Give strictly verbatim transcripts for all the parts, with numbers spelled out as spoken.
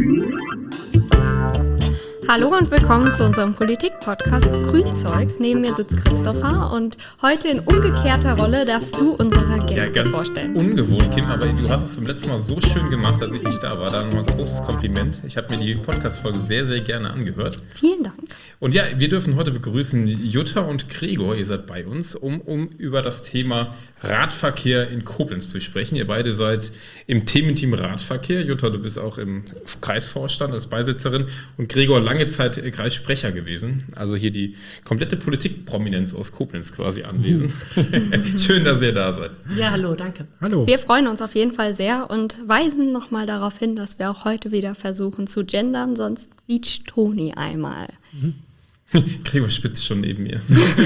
Hallo und willkommen zu unserem Politik-Podcast Grünzeugs. Neben mir sitzt Christopher und heute in umgekehrter Rolle darfst du unsere Gäste ja, ganz vorstellen. Ungewohnt, Kim, aber du hast es beim letzten Mal so schön gemacht, als ich nicht da war. Da nochmal ein großes Kompliment. Ich habe mir die Podcast-Folge sehr, sehr gerne angehört. Vielen Dank. Und ja, wir dürfen heute begrüßen Jutta und Gregor. Ihr seid bei uns, um, um über das Thema Radverkehr in Koblenz zu sprechen. Ihr beide seid im Thementeam Radverkehr. Jutta, du bist auch im Kreisvorstand als Beisitzerin und Gregor lange Zeit Kreissprecher gewesen. Also hier die komplette Politikprominenz aus Koblenz quasi anwesend. Uh. Schön, dass ihr da seid. Ja, hallo, danke. Hallo. Wir freuen uns auf jeden Fall sehr und weisen nochmal darauf hin, dass wir auch heute wieder versuchen zu gendern, sonst quietscht Toni einmal. Mhm. Gregor spitzt schon neben mir.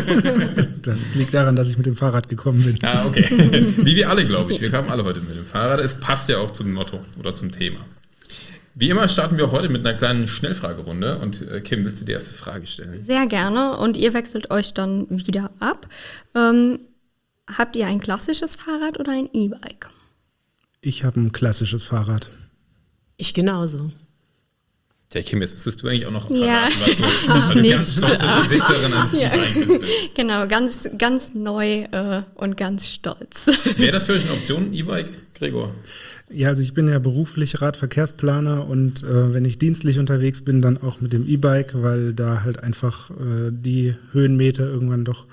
Das liegt daran, dass ich mit dem Fahrrad gekommen bin. Ah, okay. Wie wir alle, glaube ich. Wir kamen alle heute mit dem Fahrrad. Es passt ja auch zum Motto oder zum Thema. Wie immer starten wir auch heute mit einer kleinen Schnellfragerunde. Und äh, Kim, willst du die erste Frage stellen? Sehr gerne. Und ihr wechselt euch dann wieder ab. Ähm, habt ihr ein klassisches Fahrrad oder ein E-Bike? Ich habe ein klassisches Fahrrad. Ich genauso. Ja, Kim, jetzt müsstest du eigentlich auch noch ja. verraten, was du, weil du ganz stolze Besitzerin eines ja. E-Bikes bist. Genau, ganz, ganz neu äh, und ganz stolz. Wäre das für euch eine Option, E-Bike, Gregor? Ja, also ich bin ja beruflich Radverkehrsplaner und äh, wenn ich dienstlich unterwegs bin, dann auch mit dem E-Bike, weil da halt einfach äh, die Höhenmeter irgendwann doch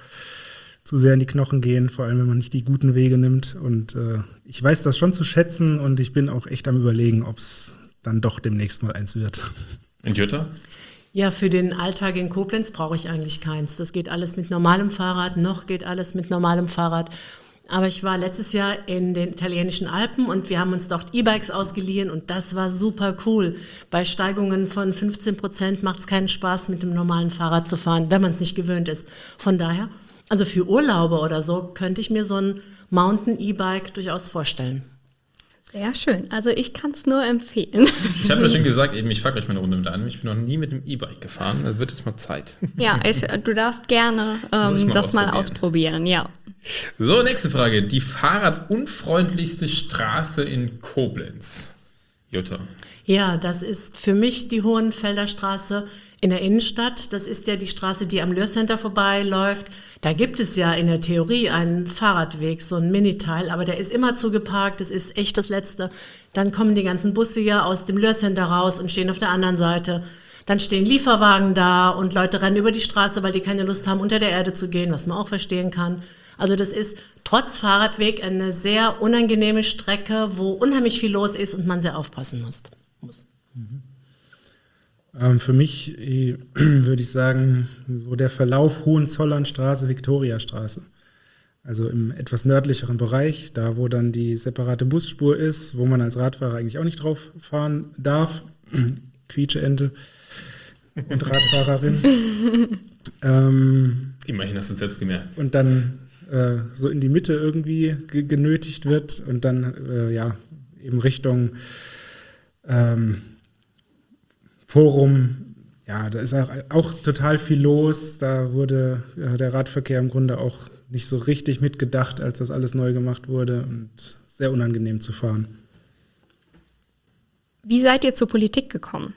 zu sehr in die Knochen gehen, vor allem wenn man nicht die guten Wege nimmt. Und äh, ich weiß das schon zu schätzen und ich bin auch echt am Überlegen, ob es dann doch demnächst mal eins wird. Und Jutta? Ja, für den Alltag in Koblenz brauche ich eigentlich keins. Das geht alles mit normalem Fahrrad, noch geht alles mit normalem Fahrrad. Aber ich war letztes Jahr in den italienischen Alpen und wir haben uns dort E-Bikes ausgeliehen und das war super cool. Bei Steigungen von fünfzehn Prozent macht es keinen Spaß, mit dem normalen Fahrrad zu fahren, wenn man es nicht gewöhnt ist. Von daher, also für Urlaube oder so, könnte ich mir so ein Mountain-E-Bike durchaus vorstellen. Sehr schön. Also ich kann es nur empfehlen. Ich habe ja schon gesagt, eben, ich fahre gleich mal eine Runde mit einem. Ich bin noch nie mit dem E-Bike gefahren. Da wird jetzt mal Zeit. Ja, ich, du darfst gerne ähm, mal das mal ausprobieren. Ja. So, nächste Frage. Die fahrradunfreundlichste Straße in Koblenz. Jutta. Ja, das ist für mich die Hohenfelder Straße in der Innenstadt. Das ist ja die Straße, die am Löhr-Center vorbeiläuft. Da gibt es ja in der Theorie einen Fahrradweg, so ein Miniteil, aber der ist immer zugeparkt, das ist echt das Letzte. Dann kommen die ganzen Busse ja aus dem Löhr-Center raus und stehen auf der anderen Seite. Dann stehen Lieferwagen da und Leute rennen über die Straße, weil die keine Lust haben, unter der Erde zu gehen, was man auch verstehen kann. Also das ist trotz Fahrradweg eine sehr unangenehme Strecke, wo unheimlich viel los ist und man sehr aufpassen muss. Mhm. Ähm, für mich äh, würde ich sagen, so der Verlauf Hohenzollernstraße, Viktoriastraße. Also im etwas nördlicheren Bereich, da wo dann die separate Busspur ist, wo man als Radfahrer eigentlich auch nicht drauf fahren darf. Quietscheente und Radfahrerin. ähm, Immerhin hast du es selbst gemerkt. Und dann äh, so in die Mitte irgendwie ge- genötigt wird und dann äh, ja eben Richtung ähm, Forum, ja, da ist auch, auch total viel los. Da wurde ja, der Radverkehr im Grunde auch nicht so richtig mitgedacht, als das alles neu gemacht wurde und sehr unangenehm zu fahren. Wie seid ihr zur Politik gekommen?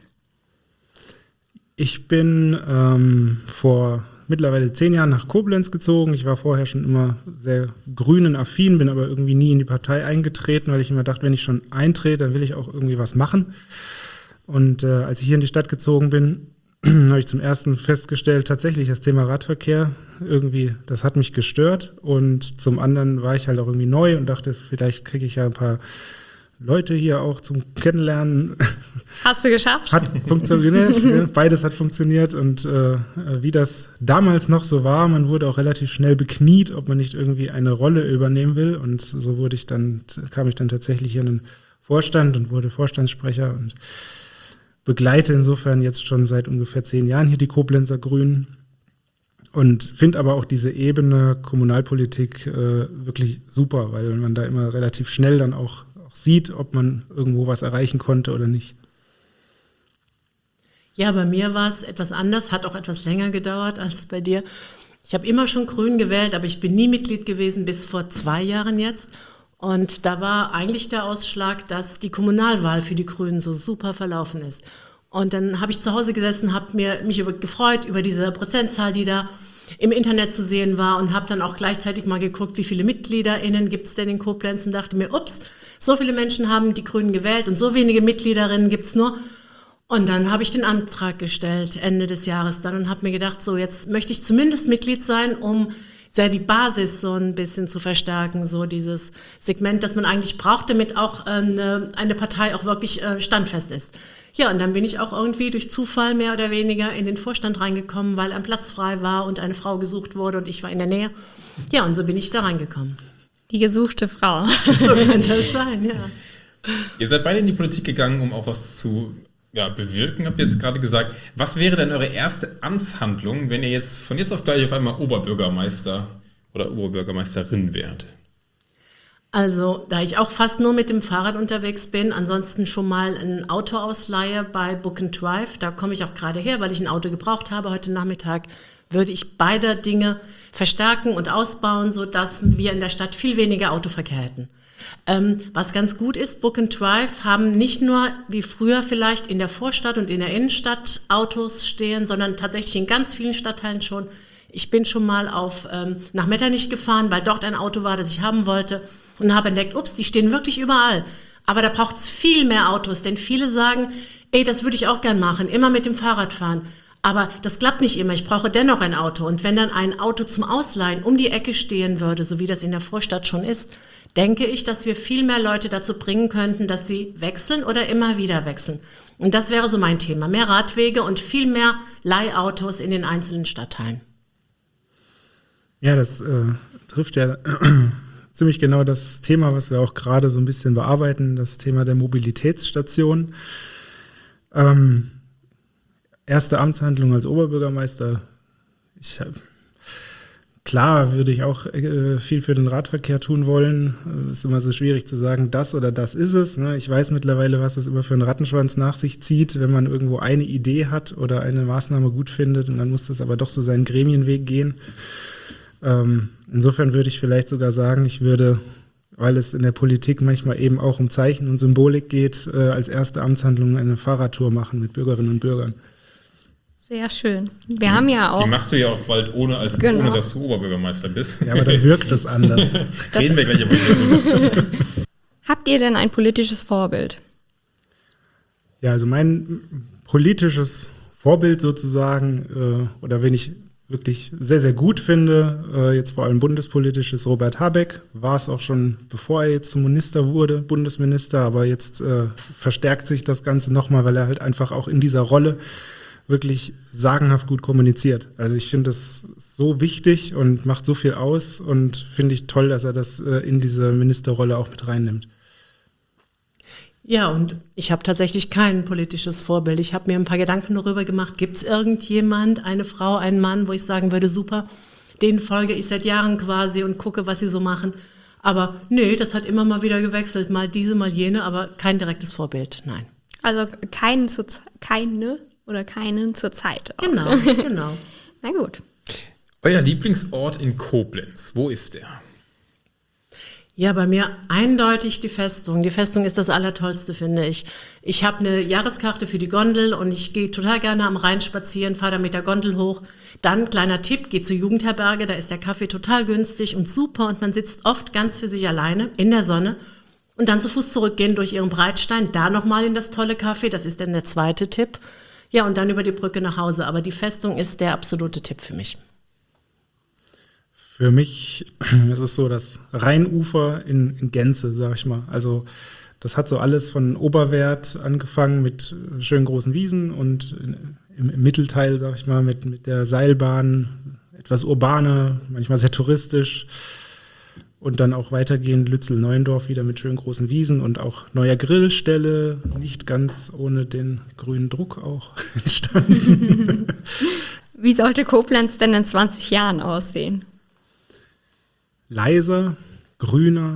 Ich bin ähm, vor mittlerweile zehn Jahren nach Koblenz gezogen. Ich war vorher schon immer sehr grünen-affin, bin aber irgendwie nie in die Partei eingetreten, weil ich immer dachte, wenn ich schon eintrete, dann will ich auch irgendwie was machen. Und äh, als ich hier in die Stadt gezogen bin, habe ich zum ersten festgestellt, tatsächlich das Thema Radverkehr, irgendwie, das hat mich gestört. Und zum anderen war ich halt auch irgendwie neu und dachte, vielleicht kriege ich ja ein paar Leute hier auch zum Kennenlernen. Hast du geschafft? Hat funktioniert, beides hat funktioniert. Und äh, wie das damals noch so war, man wurde auch relativ schnell bekniet, ob man nicht irgendwie eine Rolle übernehmen will. Und so wurde ich dann, kam ich dann tatsächlich hier in den Vorstand und wurde Vorstandssprecher und begleite insofern jetzt schon seit ungefähr zehn Jahren hier die Koblenzer Grünen und finde aber auch diese Ebene Kommunalpolitik äh, wirklich super, weil man da immer relativ schnell dann auch, auch sieht, ob man irgendwo was erreichen konnte oder nicht. Ja, bei mir war es etwas anders, hat auch etwas länger gedauert als bei dir. Ich habe immer schon Grün gewählt, aber ich bin nie Mitglied gewesen bis vor zwei Jahren jetzt. Und da war eigentlich der Ausschlag, dass die Kommunalwahl für die Grünen so super verlaufen ist. Und dann habe ich zu Hause gesessen, habe mir, mich über, gefreut über diese Prozentzahl, die da im Internet zu sehen war und habe dann auch gleichzeitig mal geguckt, wie viele MitgliederInnen gibt es denn in Koblenz und dachte mir, ups, so viele Menschen haben die Grünen gewählt und so wenige Mitgliederinnen gibt es nur. Und dann habe ich den Antrag gestellt, Ende des Jahres dann, und habe mir gedacht, so jetzt möchte ich zumindest Mitglied sein, um ja, die Basis so ein bisschen zu verstärken, so dieses Segment, das man eigentlich braucht, damit auch eine, eine Partei auch wirklich äh, standfest ist. Ja, und dann bin ich auch irgendwie durch Zufall mehr oder weniger in den Vorstand reingekommen, weil ein Platz frei war und eine Frau gesucht wurde und ich war in der Nähe. Ja, und so bin ich da reingekommen. Die gesuchte Frau. So könnte es sein, ja. Ihr seid beide in die Politik gegangen, um auch was zu ja, bewirken, habt ihr jetzt gerade gesagt. Was wäre denn eure erste Amtshandlung, wenn ihr jetzt von jetzt auf gleich auf einmal Oberbürgermeister oder Oberbürgermeisterin wärt? Also, da ich auch fast nur mit dem Fahrrad unterwegs bin, ansonsten schon mal ein Auto ausleihe bei Book and Drive, da komme ich auch gerade her, weil ich ein Auto gebraucht habe heute Nachmittag, würde ich beide Dinge verstärken und ausbauen, sodass wir in der Stadt viel weniger Autoverkehr hätten. Ähm, was ganz gut ist, Book and Drive haben nicht nur wie früher vielleicht in der Vorstadt und in der Innenstadt Autos stehen, sondern tatsächlich in ganz vielen Stadtteilen schon. Ich bin schon mal auf, ähm, nach Metternich gefahren, weil dort ein Auto war, das ich haben wollte, und habe entdeckt, ups, die stehen wirklich überall. Aber da braucht es viel mehr Autos, denn viele sagen, ey, das würde ich auch gern machen, immer mit dem Fahrrad fahren. Aber das klappt nicht immer, ich brauche dennoch ein Auto. Und wenn dann ein Auto zum Ausleihen um die Ecke stehen würde, so wie das in der Vorstadt schon ist, denke ich, dass wir viel mehr Leute dazu bringen könnten, dass sie wechseln oder immer wieder wechseln. Und das wäre so mein Thema. Mehr Radwege und viel mehr Leihautos in den einzelnen Stadtteilen. Ja, das äh, trifft ja ziemlich genau das Thema, was wir auch gerade so ein bisschen bearbeiten, das Thema der Mobilitätsstation. Ähm, erste Amtshandlung als Oberbürgermeister. Ich habe Klar würde ich auch äh, viel für den Radverkehr tun wollen. Es ist immer so schwierig zu sagen, das oder das ist es. Ne? Ich weiß mittlerweile, was es immer für einen Rattenschwanz nach sich zieht, wenn man irgendwo eine Idee hat oder eine Maßnahme gut findet und dann muss das aber doch so seinen Gremienweg gehen. Ähm, insofern würde ich vielleicht sogar sagen, ich würde, weil es in der Politik manchmal eben auch um Zeichen und Symbolik geht, äh, als erste Amtshandlung eine Fahrradtour machen mit Bürgerinnen und Bürgern. Sehr schön. Wir die, haben ja auch... Die machst du ja auch bald, ohne, als, genau. ohne dass du Oberbürgermeister bist. Ja, aber dann wirkt das anders. Das Reden wir gleich über. Habt ihr denn ein politisches Vorbild? Ja, also mein politisches Vorbild sozusagen, äh, oder wenn ich wirklich sehr, sehr gut finde, äh, jetzt vor allem bundespolitisch, ist Robert Habeck. War es auch schon, bevor er jetzt zum Minister wurde, Bundesminister, aber jetzt äh, verstärkt sich das Ganze nochmal, weil er halt einfach auch in dieser Rolle wirklich sagenhaft gut kommuniziert. Also ich finde das so wichtig und macht so viel aus und finde ich toll, dass er das äh, in diese Ministerrolle auch mit reinnimmt. Ja, und ich habe tatsächlich kein politisches Vorbild. Ich habe mir ein paar Gedanken darüber gemacht, gibt es irgendjemand, eine Frau, einen Mann, wo ich sagen würde, super, denen folge ich seit Jahren quasi und gucke, was sie so machen. Aber nee, das hat immer mal wieder gewechselt, mal diese, mal jene, aber kein direktes Vorbild, nein. Also keinen zu, keine oder keinen zur Zeit. Auch. Genau, genau. Na gut. Euer Lieblingsort in Koblenz, wo ist der? Ja, bei mir eindeutig die Festung. Die Festung ist das Allertollste, finde ich. Ich habe eine Jahreskarte für die Gondel und ich gehe total gerne am Rhein spazieren, fahre da mit der Gondel hoch. Dann, kleiner Tipp, geht zur Jugendherberge, da ist der Kaffee total günstig und super und man sitzt oft ganz für sich alleine in der Sonne. Und dann zu Fuß zurückgehen durch ihren Breitstein, da nochmal in das tolle Café, das ist dann der zweite Tipp. Ja, und dann über die Brücke nach Hause. Aber die Festung ist der absolute Tipp für mich. Für mich ist es so das Rheinufer in, in Gänze, sag ich mal. Also das hat so alles von Oberwert angefangen mit schönen großen Wiesen und im, im Mittelteil, sag ich mal, mit, mit der Seilbahn, etwas urbaner, manchmal sehr touristisch. Und dann auch weitergehend Lützel-Neuendorf wieder mit schönen großen Wiesen und auch neuer Grillstelle, nicht ganz ohne den grünen Druck auch entstanden. Wie sollte Koblenz denn in zwanzig Jahren aussehen? Leiser, grüner,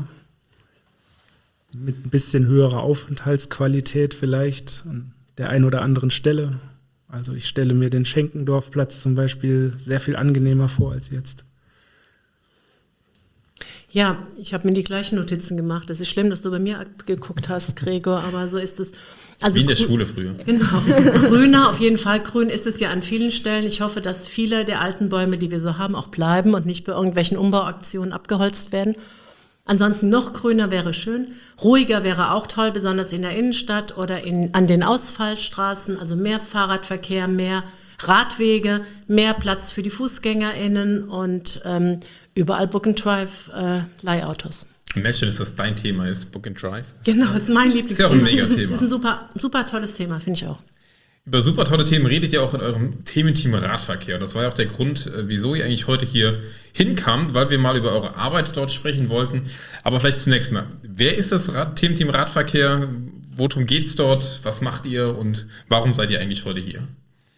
mit ein bisschen höherer Aufenthaltsqualität vielleicht an der einen oder anderen Stelle. Also ich stelle mir den Schenkendorfplatz zum Beispiel sehr viel angenehmer vor als jetzt. Ja, ich habe mir die gleichen Notizen gemacht. Es ist schlimm, dass du bei mir geguckt hast, Gregor, aber so ist es. Also wie in der Grü- Schule früher. Genau. Grüner, auf jeden Fall. Grün ist es ja an vielen Stellen. Ich hoffe, dass viele der alten Bäume, die wir so haben, auch bleiben und nicht bei irgendwelchen Umbauaktionen abgeholzt werden. Ansonsten noch grüner wäre schön. Ruhiger wäre auch toll, besonders in der Innenstadt oder in, an den Ausfallstraßen. Also mehr Fahrradverkehr, mehr Radwege, mehr Platz für die FußgängerInnen und ähm, überall Book-and-Drive äh, Leihautos. Imagine, dass das dein Thema ist, Book and Drive. Genau, das ist mein Lieblingsthema. Ist ja auch ein Megathema. Das ist ein super, super tolles Thema, finde ich auch. Über super tolle Themen redet ihr auch in eurem Thementeam Radverkehr. Und das war ja auch der Grund, wieso ihr eigentlich heute hier hinkamt, weil wir mal über eure Arbeit dort sprechen wollten. Aber vielleicht zunächst mal, wer ist das Rad- Thementeam Radverkehr? Worum geht es dort? Was macht ihr? Und warum seid ihr eigentlich heute hier?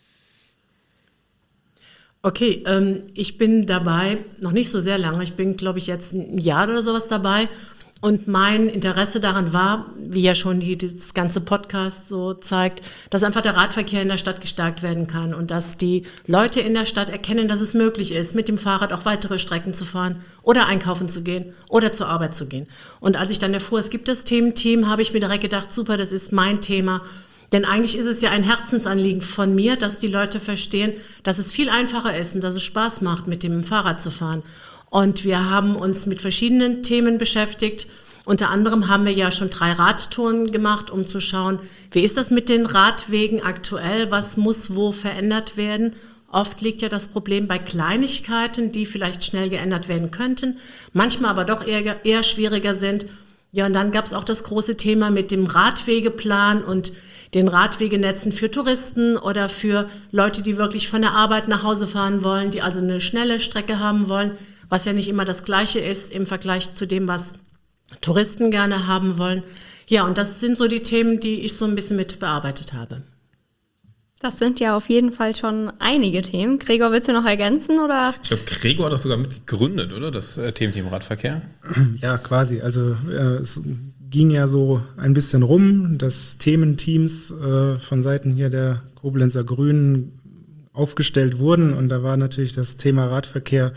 Okay, ähm, ich bin dabei, noch nicht so sehr lange, ich bin, glaube ich, jetzt ein Jahr oder sowas dabei und mein Interesse daran war, wie ja schon die, das ganze Podcast so zeigt, dass einfach der Radverkehr in der Stadt gestärkt werden kann und dass die Leute in der Stadt erkennen, dass es möglich ist, mit dem Fahrrad auch weitere Strecken zu fahren oder einkaufen zu gehen oder zur Arbeit zu gehen. Und als ich dann erfuhr, es gibt das Thementeam, habe ich mir direkt gedacht, super, das ist mein Thema. Denn eigentlich ist es ja ein Herzensanliegen von mir, dass die Leute verstehen, dass es viel einfacher ist und dass es Spaß macht, mit dem Fahrrad zu fahren. Und wir haben uns mit verschiedenen Themen beschäftigt. Unter anderem haben wir ja schon drei Radtouren gemacht, um zu schauen, wie ist das mit den Radwegen aktuell, was muss wo verändert werden. Oft liegt ja das Problem bei Kleinigkeiten, die vielleicht schnell geändert werden könnten, manchmal aber doch eher, eher schwieriger sind. Ja, und dann gab es auch das große Thema mit dem Radwegeplan und den Radwegenetzen für Touristen oder für Leute, die wirklich von der Arbeit nach Hause fahren wollen, die also eine schnelle Strecke haben wollen, was ja nicht immer das Gleiche ist im Vergleich zu dem, was Touristen gerne haben wollen. Ja, und das sind so die Themen, die ich so ein bisschen mit bearbeitet habe. Das sind ja auf jeden Fall schon einige Themen. Gregor, willst du noch ergänzen? Oder? Ich glaube, Gregor hat das sogar mitgegründet, oder? Das äh, Thementeam Radverkehr. Ja, quasi. Also äh, es ging ja so ein bisschen rum, dass Thementeams äh, von Seiten hier der Koblenzer Grünen aufgestellt wurden. Und da war natürlich das Thema Radverkehr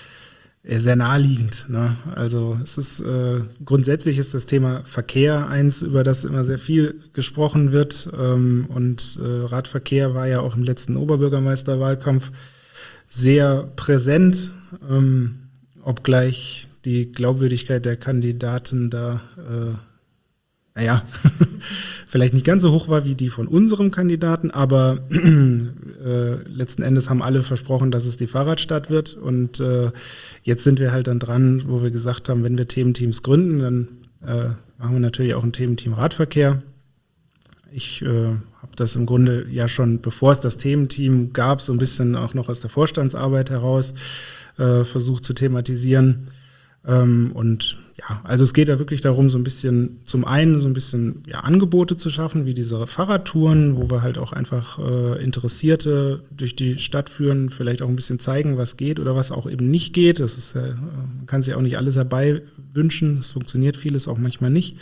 sehr naheliegend. Ne? Also es ist äh, grundsätzlich ist das Thema Verkehr eins, über das immer sehr viel gesprochen wird. Ähm, und äh, Radverkehr war ja auch im letzten Oberbürgermeisterwahlkampf sehr präsent, ähm, obgleich die Glaubwürdigkeit der Kandidaten da, äh, naja, vielleicht nicht ganz so hoch war wie die von unserem Kandidaten, aber äh, letzten Endes haben alle versprochen, dass es die Fahrradstadt wird. Und äh, jetzt sind wir halt dann dran, wo wir gesagt haben, wenn wir Thementeams gründen, dann äh, machen wir natürlich auch ein Thementeam Radverkehr. Ich äh, habe das im Grunde ja schon, bevor es das Thementeam gab, so ein bisschen auch noch aus der Vorstandsarbeit heraus äh, versucht zu thematisieren. Ähm, und ja, also es geht da wirklich darum, so ein bisschen, zum einen so ein bisschen ja, Angebote zu schaffen, wie diese Fahrradtouren, wo wir halt auch einfach äh, Interessierte durch die Stadt führen, vielleicht auch ein bisschen zeigen, was geht oder was auch eben nicht geht. Das ist, äh, man kann sich auch nicht alles herbei wünschen, es funktioniert vieles auch manchmal nicht.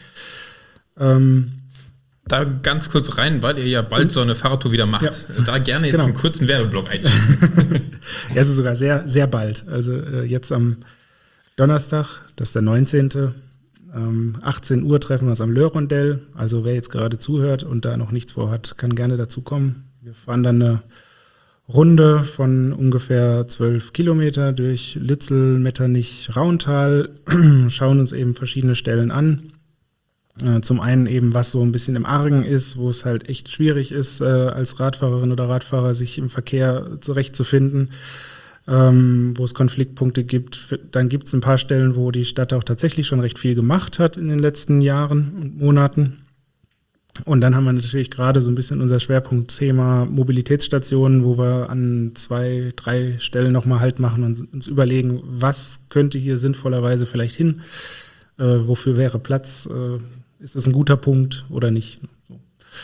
Ähm, Da ganz kurz rein, weil ihr ja bald so eine Fahrradtour wieder macht. Ja. Da gerne jetzt genau. einen kurzen Werbeblock einschieben. Ja, es ist sogar sehr, sehr bald. Also äh, jetzt am Donnerstag, das ist der neunzehnte Ähm, achtzehn Uhr treffen wir uns am Löhrrondell. Also wer jetzt gerade zuhört und da noch nichts vorhat, kann gerne dazukommen. Wir fahren dann eine Runde von ungefähr zwölf Kilometer durch Lützel, Metternich, Rauntal, schauen uns eben verschiedene Stellen an. Äh, zum einen eben, was so ein bisschen im Argen ist, wo es halt echt schwierig ist, äh, als Radfahrerin oder Radfahrer sich im Verkehr zurechtzufinden. Ähm, wo es Konfliktpunkte gibt. Dann gibt es ein paar Stellen, wo die Stadt auch tatsächlich schon recht viel gemacht hat in den letzten Jahren und Monaten. Und dann haben wir natürlich gerade so ein bisschen unser Schwerpunktthema Mobilitätsstationen, wo wir an zwei, drei Stellen nochmal Halt machen und uns überlegen, was könnte hier sinnvollerweise vielleicht hin, äh, wofür wäre Platz, äh, ist das ein guter Punkt oder nicht. So.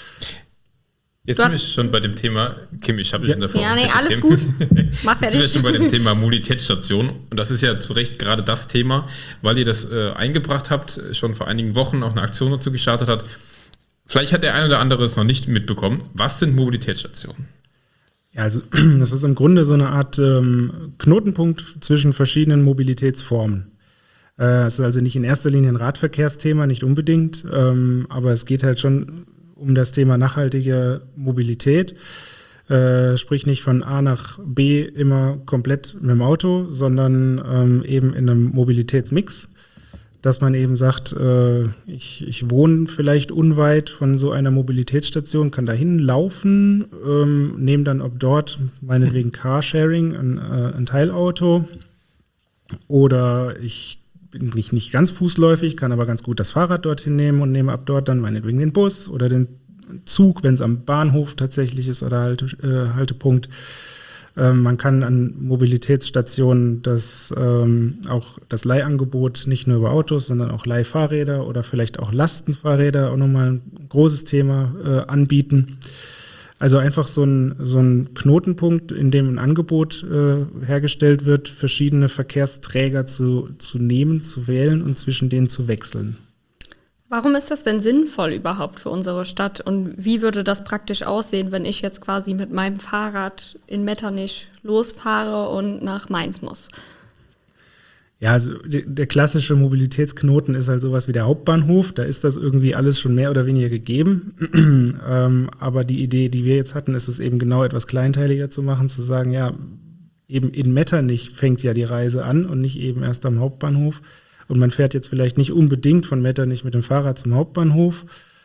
Jetzt sind wir schon bei dem Thema, Kim, ich habe dich ja. in der Form. Ja, nee, bitte, alles Kim. gut. Mach fertig. Jetzt sind wir schon bei dem Thema Mobilitätsstation. Und das ist ja zu Recht gerade das Thema, weil ihr das äh, eingebracht habt, schon vor einigen Wochen auch eine Aktion dazu gestartet hat. Vielleicht hat der eine oder andere es noch nicht mitbekommen. Was sind Mobilitätsstationen? Ja, also das ist im Grunde so eine Art ähm, Knotenpunkt zwischen verschiedenen Mobilitätsformen. Äh, es ist also nicht in erster Linie ein Radverkehrsthema, nicht unbedingt, ähm, aber es geht halt schon um das Thema nachhaltige Mobilität. Äh, sprich nicht von A nach B immer komplett mit dem Auto, sondern ähm, eben in einem Mobilitätsmix, dass man eben sagt, äh, ich, ich wohne vielleicht unweit von so einer Mobilitätsstation, kann dahin laufen, ähm, nehme dann ob dort meinetwegen Carsharing, ein, äh, ein Teilauto, oder ich bin nicht, nicht ganz fußläufig, kann aber ganz gut das Fahrrad dorthin nehmen und nehme ab dort dann meinetwegen den Bus oder den Zug, wenn es am Bahnhof tatsächlich ist oder Halte, äh, Haltepunkt. Ähm, man kann an Mobilitätsstationen das, ähm, auch das Leihangebot nicht nur über Autos, sondern auch Leihfahrräder oder vielleicht auch Lastenfahrräder, auch nochmal ein großes Thema, äh, anbieten. Also einfach so ein, so ein Knotenpunkt, in dem ein Angebot äh, hergestellt wird, verschiedene Verkehrsträger zu, zu nehmen, zu wählen und zwischen denen zu wechseln. Warum ist das denn sinnvoll überhaupt für unsere Stadt und wie würde das praktisch aussehen, wenn ich jetzt quasi mit meinem Fahrrad in Metternich losfahre und nach Mainz muss? Ja, also die, der klassische Mobilitätsknoten ist halt sowas wie der Hauptbahnhof, da ist das irgendwie alles schon mehr oder weniger gegeben, ähm, aber die Idee, die wir jetzt hatten, ist es eben genau etwas kleinteiliger zu machen, zu sagen, ja, eben in Metternich fängt ja die Reise an und nicht eben erst am Hauptbahnhof. Und man fährt jetzt vielleicht nicht unbedingt von Metternich mit dem Fahrrad zum Hauptbahnhof.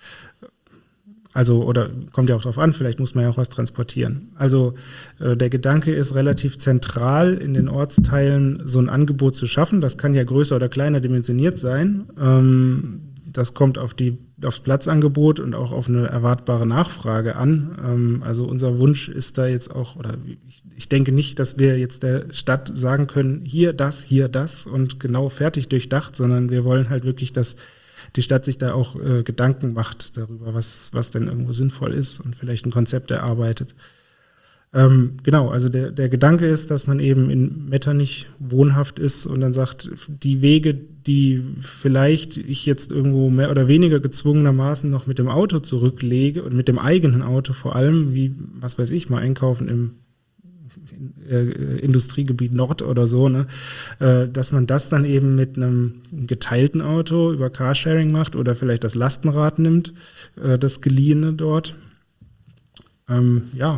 Also, oder kommt ja auch drauf an, vielleicht muss man ja auch was transportieren. Also äh, der Gedanke ist relativ zentral in den Ortsteilen so ein Angebot zu schaffen. Das kann ja größer oder kleiner dimensioniert sein. Ähm, das kommt auf die, aufs Platzangebot und auch auf eine erwartbare Nachfrage an. Ähm, also unser Wunsch ist da jetzt auch, oder ich, ich denke nicht, dass wir jetzt der Stadt sagen können, hier das, hier das und genau fertig durchdacht, sondern wir wollen halt wirklich, dass die Stadt sich da auch äh, Gedanken macht darüber, was, was denn irgendwo sinnvoll ist und vielleicht ein Konzept erarbeitet. Ähm, genau, also der, der Gedanke ist, dass man eben in Metternich wohnhaft ist und dann sagt, die Wege, die vielleicht ich jetzt irgendwo mehr oder weniger gezwungenermaßen noch mit dem Auto zurücklege und mit dem eigenen Auto vor allem, wie, was weiß ich, mal einkaufen im Äh, Industriegebiet Nord oder so, ne, äh, dass man das dann eben mit einem geteilten Auto über Carsharing macht oder vielleicht das Lastenrad nimmt, äh, das Geliehene dort. Ähm, ja.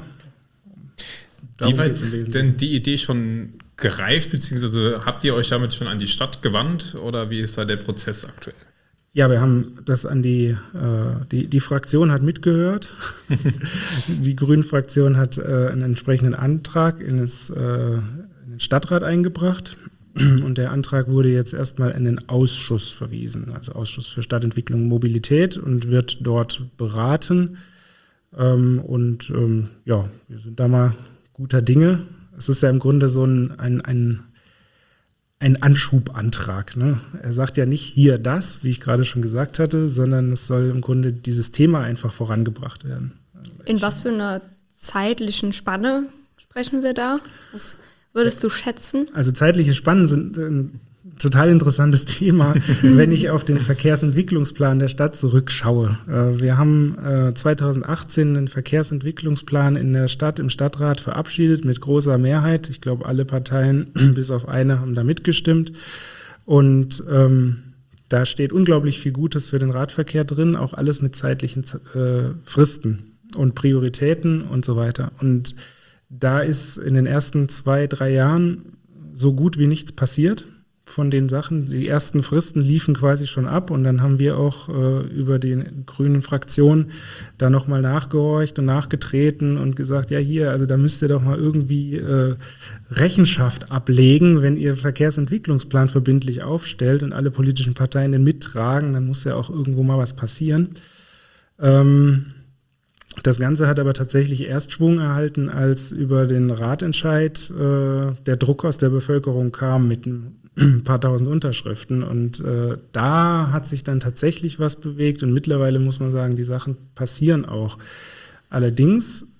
Wie weit ist denn die Idee schon gereift, beziehungsweise habt ihr euch damit schon an die Stadt gewandt oder wie ist da der Prozess aktuell? Ja, wir haben das an die, äh, die, die Fraktion hat mitgehört. Die Grünen-Fraktion hat äh, einen entsprechenden Antrag in, das, äh, in den Stadtrat eingebracht. Und der Antrag wurde jetzt erstmal in den Ausschuss verwiesen, also Ausschuss für Stadtentwicklung und Mobilität, und wird dort beraten. Ähm, und ähm, ja, wir sind da mal guter Dinge. Es ist ja im Grunde so ein, ein, ein ein Anschubantrag. Ne? Er sagt ja nicht hier das, wie ich gerade schon gesagt hatte, sondern es soll im Grunde dieses Thema einfach vorangebracht werden. In was für einer zeitlichen Spanne sprechen wir da? Was würdest du schätzen? Also zeitliche Spannen sind ein total interessantes Thema, wenn ich auf den Verkehrsentwicklungsplan der Stadt zurückschaue. Wir haben zweitausendachtzehn einen Verkehrsentwicklungsplan in der Stadt, im Stadtrat verabschiedet mit großer Mehrheit. Ich glaube, alle Parteien bis auf eine haben da mitgestimmt. Und ähm, da steht unglaublich viel Gutes für den Radverkehr drin, auch alles mit zeitlichen äh, Fristen und Prioritäten und so weiter. Und da ist in den ersten zwei, drei Jahren so gut wie nichts passiert von den Sachen. Die ersten Fristen liefen quasi schon ab und dann haben wir auch äh, über die grünen Fraktion da nochmal nachgehorcht und nachgetreten und gesagt, ja hier, also da müsst ihr doch mal irgendwie äh, Rechenschaft ablegen, wenn ihr Verkehrsentwicklungsplan verbindlich aufstellt und alle politischen Parteien den mittragen, dann muss ja auch irgendwo mal was passieren. Ähm, Das Ganze hat aber tatsächlich erst Schwung erhalten, als über den Ratentscheid äh, der Druck aus der Bevölkerung kam mit ein paar tausend Unterschriften. Und äh, da hat sich dann tatsächlich was bewegt. Und mittlerweile muss man sagen, die Sachen passieren auch. Allerdings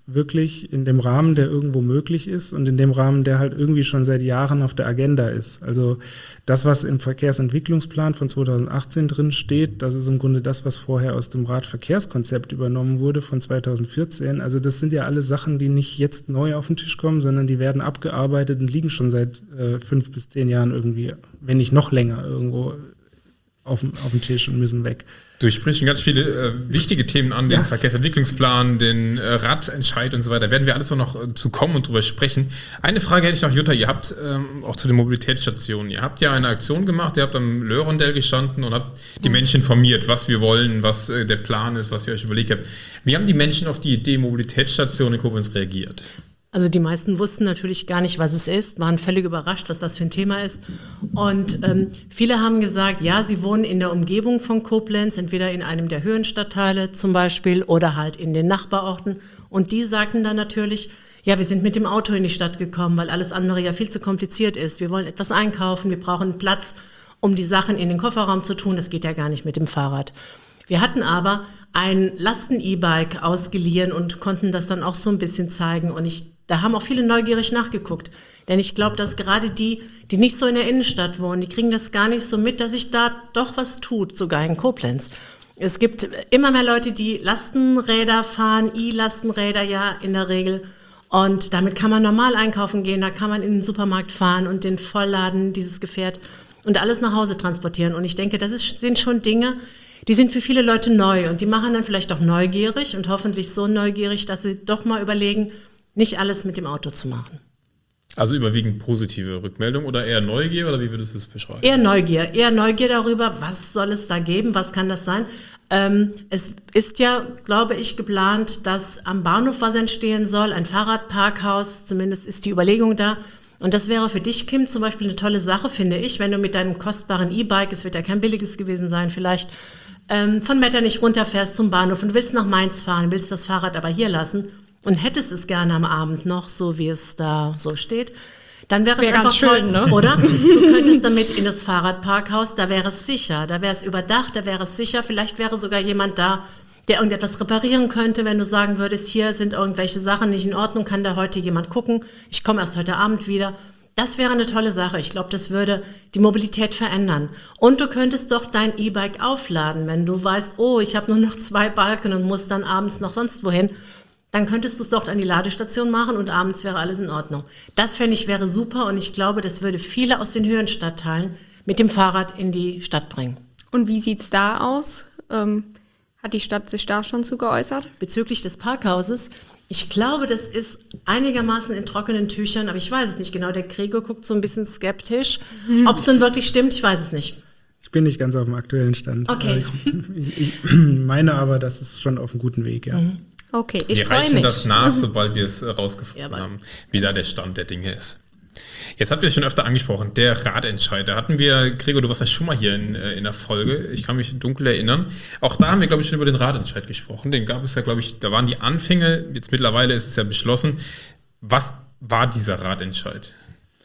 wirklich in dem Rahmen, der irgendwo möglich ist und in dem Rahmen, der halt irgendwie schon seit Jahren auf der Agenda ist. Also das, was im Verkehrsentwicklungsplan von zweitausendachtzehn drin steht, das ist im Grunde das, was vorher aus dem Radverkehrskonzept übernommen wurde von zweitausendvierzehn. Also das sind ja alle Sachen, die nicht jetzt neu auf den Tisch kommen, sondern die werden abgearbeitet und liegen schon seit äh, fünf bis zehn Jahren irgendwie, wenn nicht noch länger, irgendwo auf dem, auf dem Tisch und müssen weg. Du sprichst schon ganz viele äh, wichtige Themen an, den ja. Verkehrsentwicklungsplan, den äh, Radentscheid und so weiter. Werden wir alles auch noch äh, zu kommen und drüber sprechen. Eine Frage hätte ich noch, Jutta, ihr habt ähm, auch zu den Mobilitätsstationen, ihr habt ja eine Aktion gemacht, ihr habt am Löhrendell gestanden und habt die Menschen informiert, was wir wollen, was äh, der Plan ist, was ihr euch überlegt habt. Wie haben die Menschen auf die Idee Mobilitätsstation in Koblenz reagiert? Also die meisten wussten natürlich gar nicht, was es ist, waren völlig überrascht, was das für ein Thema ist. Und ähm, viele haben gesagt, ja, sie wohnen in der Umgebung von Koblenz, entweder in einem der Höhenstadtteile zum Beispiel oder halt in den Nachbarorten. Und die sagten dann natürlich, ja, wir sind mit dem Auto in die Stadt gekommen, weil alles andere ja viel zu kompliziert ist. Wir wollen etwas einkaufen, wir brauchen Platz, um die Sachen in den Kofferraum zu tun. Das geht ja gar nicht mit dem Fahrrad. Wir hatten aber ein Lasten-E-Bike ausgeliehen und konnten das dann auch so ein bisschen zeigen. Und ich Da haben auch viele neugierig nachgeguckt. Denn ich glaube, dass gerade die, die nicht so in der Innenstadt wohnen, die kriegen das gar nicht so mit, dass sich da doch was tut, sogar in Koblenz. Es gibt immer mehr Leute, die Lastenräder fahren, E-Lastenräder ja in der Regel. Und damit kann man normal einkaufen gehen, da kann man in den Supermarkt fahren und den vollladen, dieses Gefährt, und alles nach Hause transportieren. Und ich denke, das ist, sind schon Dinge, die sind für viele Leute neu. Und die machen dann vielleicht auch neugierig und hoffentlich so neugierig, dass sie doch mal überlegen, nicht alles mit dem Auto zu machen. Also überwiegend positive Rückmeldung oder eher Neugier, oder wie würdest du es beschreiben? Eher Neugier, eher Neugier darüber, was soll es da geben, was kann das sein? Ähm, es ist ja, glaube ich, geplant, dass am Bahnhof was entstehen soll, ein Fahrradparkhaus, zumindest ist die Überlegung da. Und das wäre für dich, Kim, zum Beispiel eine tolle Sache, finde ich, wenn du mit deinem kostbaren E-Bike, es wird ja kein billiges gewesen sein, vielleicht ähm, von Metternich runterfährst zum Bahnhof und willst nach Mainz fahren, willst das Fahrrad aber hier lassen und hättest es gerne am Abend noch, so wie es da so steht, dann wäre es Wär einfach ganz schön, toll, ne? oder? Du könntest damit in das Fahrradparkhaus, da wäre es sicher, da wäre es überdacht, da wäre es sicher, vielleicht wäre sogar jemand da, der irgendetwas reparieren könnte, wenn du sagen würdest, hier sind irgendwelche Sachen nicht in Ordnung, kann da heute jemand gucken, ich komme erst heute Abend wieder. Das wäre eine tolle Sache. Ich glaube, das würde die Mobilität verändern. Und du könntest doch dein E-Bike aufladen, wenn du weißt, oh, ich habe nur noch zwei Balken und muss dann abends noch sonst wohin. Dann könntest du es dort an die Ladestation machen und abends wäre alles in Ordnung. Das, fände ich, wäre super und ich glaube, das würde viele aus den Höhenstadtteilen mit dem Fahrrad in die Stadt bringen. Und wie sieht es da aus? Ähm, hat die Stadt sich da schon zu geäußert? Bezüglich des Parkhauses, ich glaube, das ist einigermaßen in trockenen Tüchern, aber ich weiß es nicht genau. Der Gregor guckt so ein bisschen skeptisch. Mhm. Ob es denn wirklich stimmt, ich weiß es nicht. Ich bin nicht ganz auf dem aktuellen Stand. Okay. Ich, ich, ich meine aber, das ist schon auf einem guten Weg, ja. Mhm. Okay, ich wir freue mich. reichen das nach, sobald wir es rausgefunden Ja, haben, wie da der Stand der Dinge ist. Jetzt habt ihr es schon öfter angesprochen, der Radentscheid. Da hatten wir, Gregor, du warst ja schon mal hier in, in der Folge, ich kann mich dunkel erinnern. Auch da haben wir, glaube ich, schon über den Radentscheid gesprochen. Den gab es ja, glaube ich, da waren die Anfänge, jetzt mittlerweile ist es ja beschlossen. Was war dieser Radentscheid?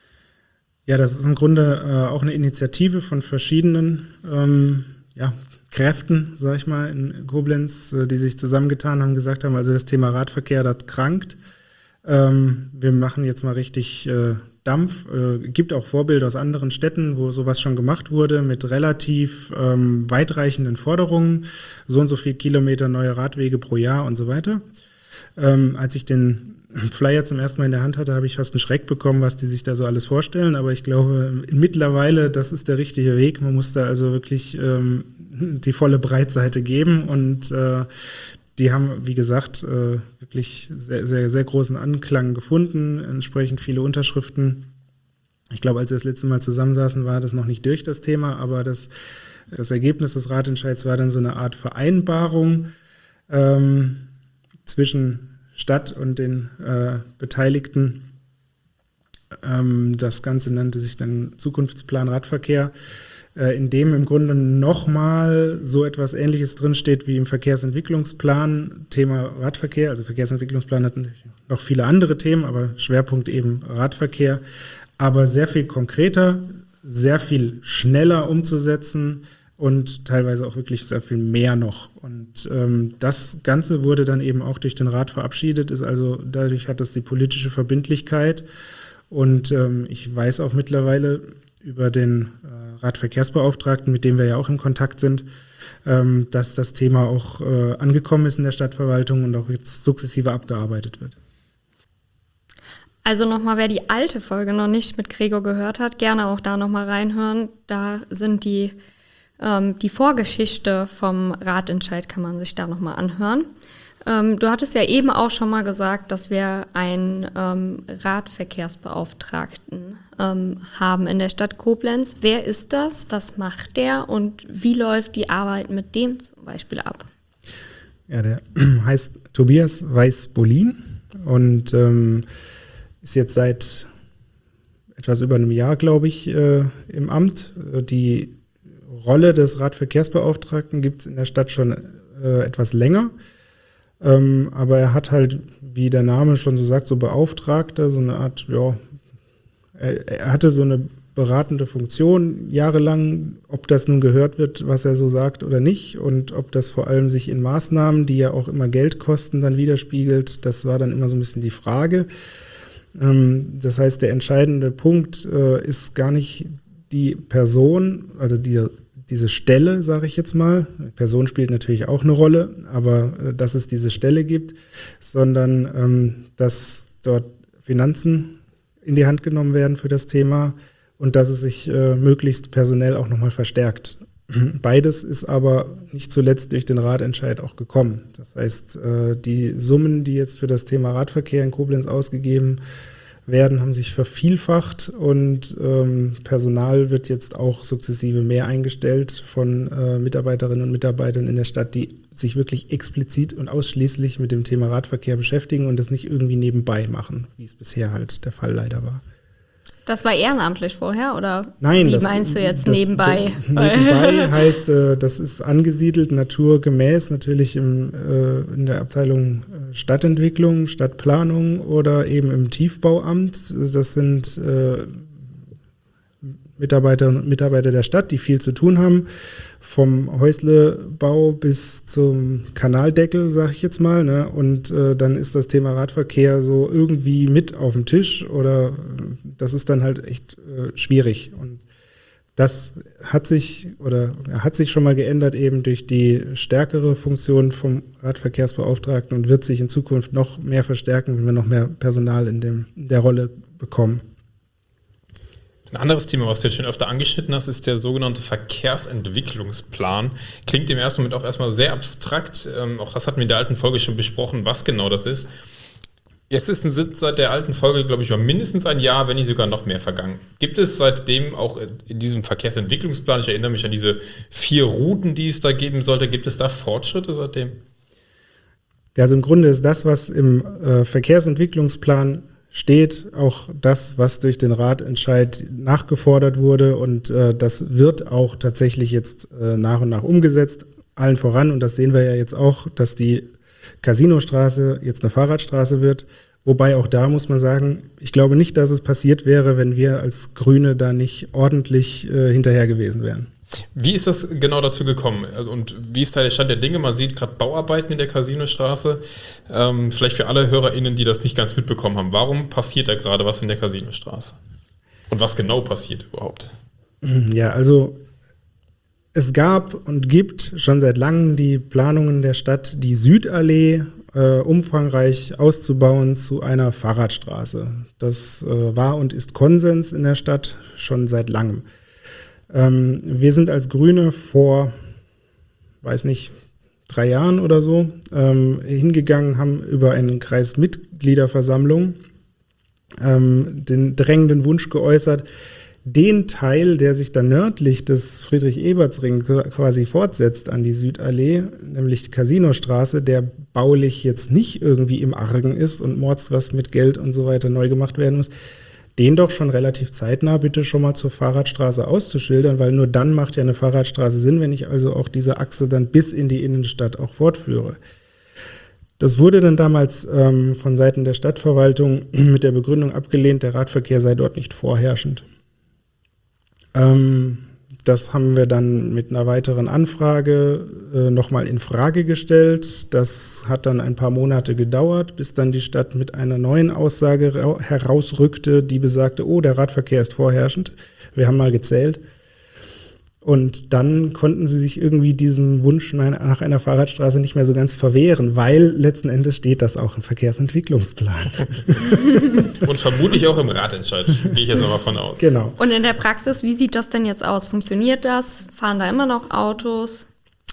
Ja, das ist im Grunde äh, auch eine Initiative von verschiedenen ähm, ja, Kräften, sag ich mal, in Koblenz, äh, die sich zusammengetan haben, gesagt haben, also das Thema Radverkehr, das krankt. Ähm, wir machen jetzt mal richtig äh, Dampf. Äh, gibt auch Vorbilder aus anderen Städten, wo sowas schon gemacht wurde, mit relativ ähm, weitreichenden Forderungen, so und so viel Kilometer neue Radwege pro Jahr und so weiter. Ähm, als ich den Flyer zum ersten Mal in der Hand hatte, habe ich fast einen Schreck bekommen, was die sich da so alles vorstellen. Aber ich glaube, mittlerweile, das ist der richtige Weg. Man muss da also wirklich ähm, die volle Breitseite geben. Und äh, die haben, wie gesagt, äh, wirklich sehr, sehr, sehr großen Anklang gefunden, entsprechend viele Unterschriften. Ich glaube, als wir das letzte Mal zusammensaßen, war das noch nicht durch, das Thema. Aber das, das Ergebnis des Radentscheids war dann so eine Art Vereinbarung ähm, zwischen Stadt und den äh, Beteiligten. Ähm, das Ganze nannte sich dann Zukunftsplan Radverkehr, äh, in dem im Grunde nochmal so etwas Ähnliches drinsteht wie im Verkehrsentwicklungsplan, Thema Radverkehr. Also Verkehrsentwicklungsplan hat natürlich noch viele andere Themen, aber Schwerpunkt eben Radverkehr. Aber sehr viel konkreter, sehr viel schneller umzusetzen, und teilweise auch wirklich sehr viel mehr noch. Und ähm, das Ganze wurde dann eben auch durch den Rat verabschiedet, ist also dadurch hat das die politische Verbindlichkeit. Und ähm, ich weiß auch mittlerweile über den äh, Radverkehrsbeauftragten, mit dem wir ja auch in Kontakt sind, ähm, dass das Thema auch äh, angekommen ist in der Stadtverwaltung und auch jetzt sukzessive abgearbeitet wird. Also nochmal, wer die alte Folge noch nicht mit Gregor gehört hat, gerne auch da nochmal reinhören. Da sind die, ähm, die Vorgeschichte vom Ratentscheid, kann man sich da nochmal anhören. Ähm, du hattest ja eben auch schon mal gesagt, dass wir einen ähm, Radverkehrsbeauftragten ähm, haben in der Stadt Koblenz. Wer ist das? Was macht der? Und wie läuft die Arbeit mit dem zum Beispiel ab? Ja, der heißt Tobias Weiß-Bolin und ähm, ist jetzt seit etwas über einem Jahr, glaube ich, äh, im Amt. Die Rolle des Radverkehrsbeauftragten gibt es in der Stadt schon äh, etwas länger. Ähm, aber er hat halt, wie der Name schon so sagt, so Beauftragter, so eine Art, ja, er, er hatte so eine beratende Funktion jahrelang, ob das nun gehört wird, was er so sagt oder nicht und ob das vor allem sich in Maßnahmen, die ja auch immer Geld kosten, dann widerspiegelt, das war dann immer so ein bisschen die Frage. Das heißt, der entscheidende Punkt äh, ist gar nicht die Person, also die, diese Stelle, sage ich jetzt mal. Die Person spielt natürlich auch eine Rolle, aber äh, dass es diese Stelle gibt, sondern ähm, dass dort Finanzen in die Hand genommen werden für das Thema und dass es sich äh, möglichst personell auch nochmal verstärkt. Beides ist aber nicht zuletzt durch den Ratentscheid auch gekommen. Das heißt, die Summen, die jetzt für das Thema Radverkehr in Koblenz ausgegeben werden, haben sich vervielfacht und Personal wird jetzt auch sukzessive mehr eingestellt von Mitarbeiterinnen und Mitarbeitern in der Stadt, die sich wirklich explizit und ausschließlich mit dem Thema Radverkehr beschäftigen und das nicht irgendwie nebenbei machen, wie es bisher halt der Fall leider war. Das war ehrenamtlich vorher, oder Nein, wie das, meinst du jetzt das, nebenbei? Das, nebenbei heißt, äh, das ist angesiedelt, naturgemäß, natürlich im, äh, in der Abteilung Stadtentwicklung, Stadtplanung oder eben im Tiefbauamt. Das sind äh, Mitarbeiterinnen und Mitarbeiter der Stadt, die viel zu tun haben, vom Häuslebau bis zum Kanaldeckel, sage ich jetzt mal. Ne? Und äh, dann ist das Thema Radverkehr so irgendwie mit auf dem Tisch oder das ist dann halt echt äh, schwierig. Und das hat sich oder hat sich schon mal geändert eben durch die stärkere Funktion vom Radverkehrsbeauftragten und wird sich in Zukunft noch mehr verstärken, wenn wir noch mehr Personal in, dem, in der Rolle bekommen. Ein anderes Thema, was du jetzt schon öfter angeschnitten hast, ist der sogenannte Verkehrsentwicklungsplan. Klingt im ersten Moment auch erstmal sehr abstrakt. Ähm, auch das hatten wir in der alten Folge schon besprochen, was genau das ist. Jetzt ist ein Sitz seit der alten Folge, glaube ich, mal mindestens ein Jahr, wenn nicht sogar noch mehr vergangen. Gibt es seitdem auch in diesem Verkehrsentwicklungsplan, ich erinnere mich an diese vier Routen, die es da geben sollte, gibt es da Fortschritte seitdem? Ja, also im Grunde ist das, was im äh, Verkehrsentwicklungsplan steht, auch das, was durch den Ratentscheid nachgefordert wurde und äh, das wird auch tatsächlich jetzt äh, nach und nach umgesetzt, allen voran und das sehen wir ja jetzt auch, dass die Casinostraße jetzt eine Fahrradstraße wird, wobei auch da muss man sagen, ich glaube nicht, dass es passiert wäre, wenn wir als Grüne da nicht ordentlich äh, hinterher gewesen wären. Wie ist das genau dazu gekommen? Und wie ist da der Stand der Dinge? Man sieht gerade Bauarbeiten in der Casinostraße. Ähm, vielleicht für alle HörerInnen, die das nicht ganz mitbekommen haben. Warum passiert da gerade was in der Casinostraße? Und was genau passiert überhaupt? Ja, also es gab und gibt schon seit langem die Planungen der Stadt, die Südallee äh, umfangreich auszubauen zu einer Fahrradstraße. Das äh, war und ist Konsens in der Stadt schon seit langem. Ähm, wir sind als Grüne vor, weiß nicht, drei Jahren oder so ähm, hingegangen, haben über eine Kreismitgliederversammlung ähm, den drängenden Wunsch geäußert, den Teil, der sich dann nördlich des Friedrich-Eberts-Ring quasi fortsetzt an die Südallee, nämlich die Casinostraße, der baulich jetzt nicht irgendwie im Argen ist und mords was mit Geld und so weiter neu gemacht werden muss, den doch schon relativ zeitnah bitte schon mal zur Fahrradstraße auszuschildern, weil nur dann macht ja eine Fahrradstraße Sinn, wenn ich also auch diese Achse dann bis in die Innenstadt auch fortführe. Das wurde dann damals ähm, von Seiten der Stadtverwaltung mit der Begründung abgelehnt, der Radverkehr sei dort nicht vorherrschend. Ähm, das haben wir dann mit einer weiteren Anfrage äh, nochmal in Frage gestellt. Das hat dann ein paar Monate gedauert, bis dann die Stadt mit einer neuen Aussage ra- herausrückte, die besagte, oh, der Radverkehr ist vorherrschend. Wir haben mal gezählt. Und dann konnten sie sich irgendwie diesem Wunsch nach einer Fahrradstraße nicht mehr so ganz verwehren, weil letzten Endes steht das auch im Verkehrsentwicklungsplan. Und vermutlich auch im Ratentscheid, gehe ich jetzt mal von aus. Genau. Und in der Praxis, wie sieht das denn jetzt aus? Funktioniert das? Fahren da immer noch Autos?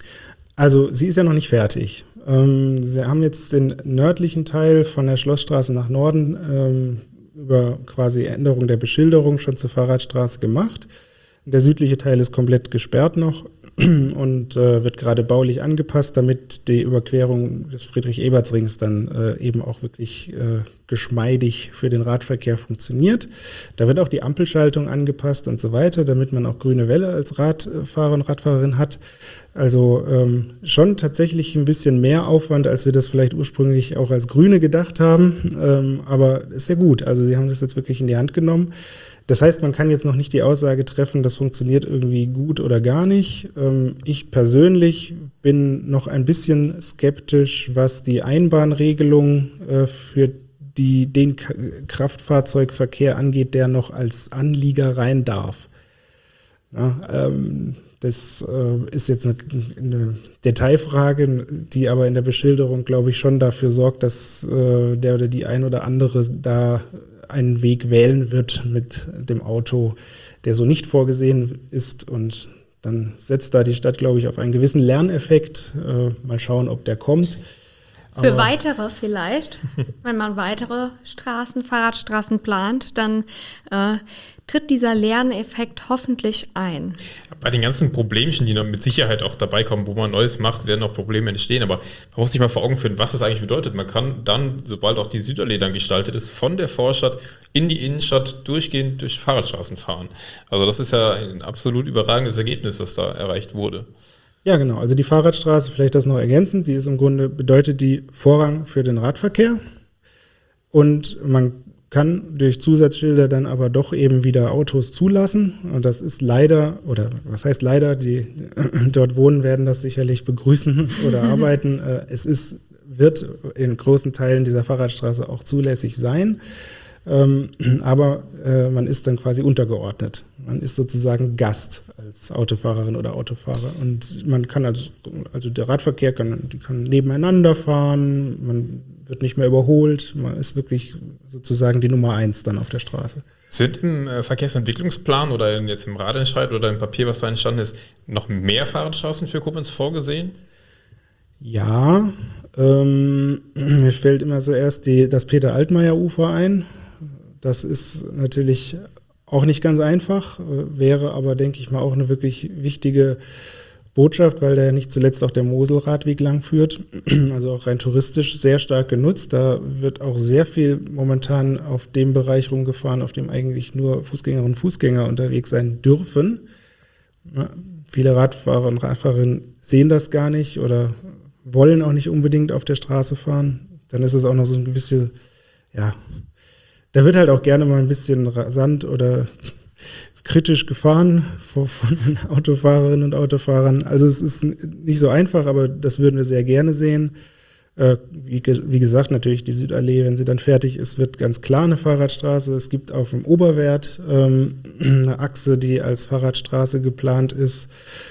Also sie ist ja noch nicht fertig. Ähm, sie haben jetzt den nördlichen Teil von der Schlossstraße nach Norden ähm, über quasi Änderung der Beschilderung schon zur Fahrradstraße gemacht. Der südliche Teil ist komplett gesperrt noch und äh, wird gerade baulich angepasst, damit die Überquerung des Friedrich-Eberts-Rings dann äh, eben auch wirklich äh, geschmeidig für den Radverkehr funktioniert. Da wird auch die Ampelschaltung angepasst und so weiter, damit man auch grüne Welle als Radfahrer und Radfahrerin hat. Also ähm, schon tatsächlich ein bisschen mehr Aufwand, als wir das vielleicht ursprünglich auch als Grüne gedacht haben. Ähm, aber ist ja gut. Also sie haben das jetzt wirklich in die Hand genommen. Das heißt, man kann jetzt noch nicht die Aussage treffen, das funktioniert irgendwie gut oder gar nicht. Ähm, ich persönlich bin noch ein bisschen skeptisch, was die Einbahnregelung äh, für die, den K- Kraftfahrzeugverkehr angeht, der noch als Anlieger rein darf. Ja, ähm, das äh, ist jetzt eine, eine Detailfrage, die aber in der Beschilderung, glaube ich, schon dafür sorgt, dass äh, der oder die ein oder andere da einen Weg wählen wird mit dem Auto, der so nicht vorgesehen ist. Und dann setzt da die Stadt, glaube ich, auf einen gewissen Lerneffekt. Äh, mal schauen, ob der kommt. Für Aber weitere vielleicht, wenn man weitere Straßen, Fahrradstraßen plant, dann äh, tritt dieser Lerneffekt hoffentlich ein. Bei den ganzen Problemchen, die noch mit Sicherheit auch dabei kommen, wo man Neues macht, werden auch Probleme entstehen. Aber man muss sich mal vor Augen führen, was das eigentlich bedeutet. Man kann dann, sobald auch die Südallee dann gestaltet ist, von der Vorstadt in die Innenstadt durchgehend durch Fahrradstraßen fahren. Also das ist ja ein absolut überragendes Ergebnis, was da erreicht wurde. ja, genau. Also die Fahrradstraße, vielleicht das noch ergänzend, die ist im Grunde, bedeutet die Vorrang für den Radverkehr. Und man kann durch Zusatzschilder dann aber doch eben wieder Autos zulassen. Und das ist leider, oder was heißt leider, die dort wohnen, werden das sicherlich begrüßen oder arbeiten. Es ist, wird in großen Teilen dieser Fahrradstraße auch zulässig sein. Ähm, aber äh, man ist dann quasi untergeordnet. Man ist sozusagen Gast als Autofahrerin oder Autofahrer. Und man kann also, also der Radverkehr kann, die kann nebeneinander fahren, man wird nicht mehr überholt, man ist wirklich sozusagen die Nummer eins dann auf der Straße. Sind im äh, Verkehrsentwicklungsplan oder in, jetzt im Ratentscheid oder im Papier, was da entstanden ist, noch mehr Fahrradstraßen für Koblenz vorgesehen? Ja, ähm, mir fällt immer zuerst die, das Peter-Altmaier-Ufer ein. Das ist natürlich auch nicht ganz einfach, wäre aber, denke ich mal, auch eine wirklich wichtige Botschaft, weil da nicht zuletzt auch der Moselradweg lang führt, also auch rein touristisch sehr stark genutzt. Da wird auch sehr viel momentan auf dem Bereich rumgefahren, auf dem eigentlich nur Fußgängerinnen und Fußgänger unterwegs sein dürfen. Ja, viele Radfahrer und Radfahrerinnen sehen das gar nicht oder wollen auch nicht unbedingt auf der Straße fahren. Dann ist es auch noch so ein gewisse, ja, da wird halt auch gerne mal ein bisschen rasant oder kritisch gefahren von Autofahrerinnen und Autofahrern. Also es ist nicht so einfach, aber das würden wir sehr gerne sehen. Äh, wie, wie gesagt, natürlich die Südallee, wenn sie dann fertig ist, wird ganz klar eine Fahrradstraße. Es gibt auf dem Oberwert ähm, eine Achse, die als Fahrradstraße geplant ist.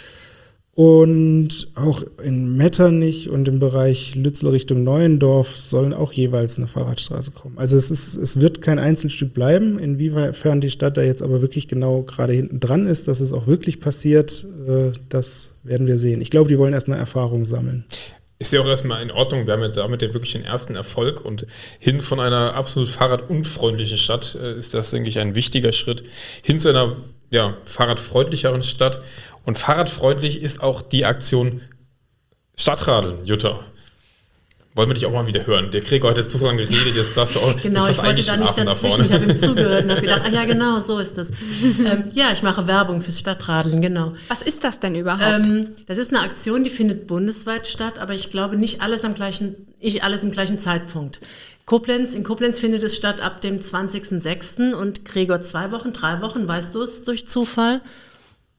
Und auch in Metternich und im Bereich Lützel Richtung Neuendorf sollen auch jeweils eine Fahrradstraße kommen. Also es ist, es wird kein Einzelstück bleiben. Inwiefern die Stadt da jetzt aber wirklich genau gerade hinten dran ist, dass es auch wirklich passiert, äh, das werden wir sehen. Ich glaube, die wollen erstmal Erfahrung sammeln. Ist ja auch erstmal in Ordnung. Wir haben jetzt damit ja wirklich den ersten Erfolg und hin von einer absolut fahrradunfreundlichen Stadt äh, ist das, denke ich, ein wichtiger Schritt hin zu einer ja, fahrradfreundlicheren Stadt. Und fahrradfreundlich ist auch die Aktion Stadtradeln, Jutta. Wollen wir dich auch mal wieder hören? Der Gregor hat jetzt zu lange geredet, jetzt sagst du auch, genau, ist das ich wollte da nicht dazwischen, ich habe ihm zugehört und habe gedacht, ah ja genau, so ist das. ähm, ja, ich mache Werbung fürs Stadtradeln, genau. Was ist das denn überhaupt? Ähm, das ist eine Aktion, die findet bundesweit statt, aber ich glaube nicht alles am gleichen, nicht alles im gleichen Zeitpunkt. Koblenz, in Koblenz findet es statt ab dem zwanzigsten sechsten und Gregor zwei Wochen, drei Wochen, weißt du es durch Zufall?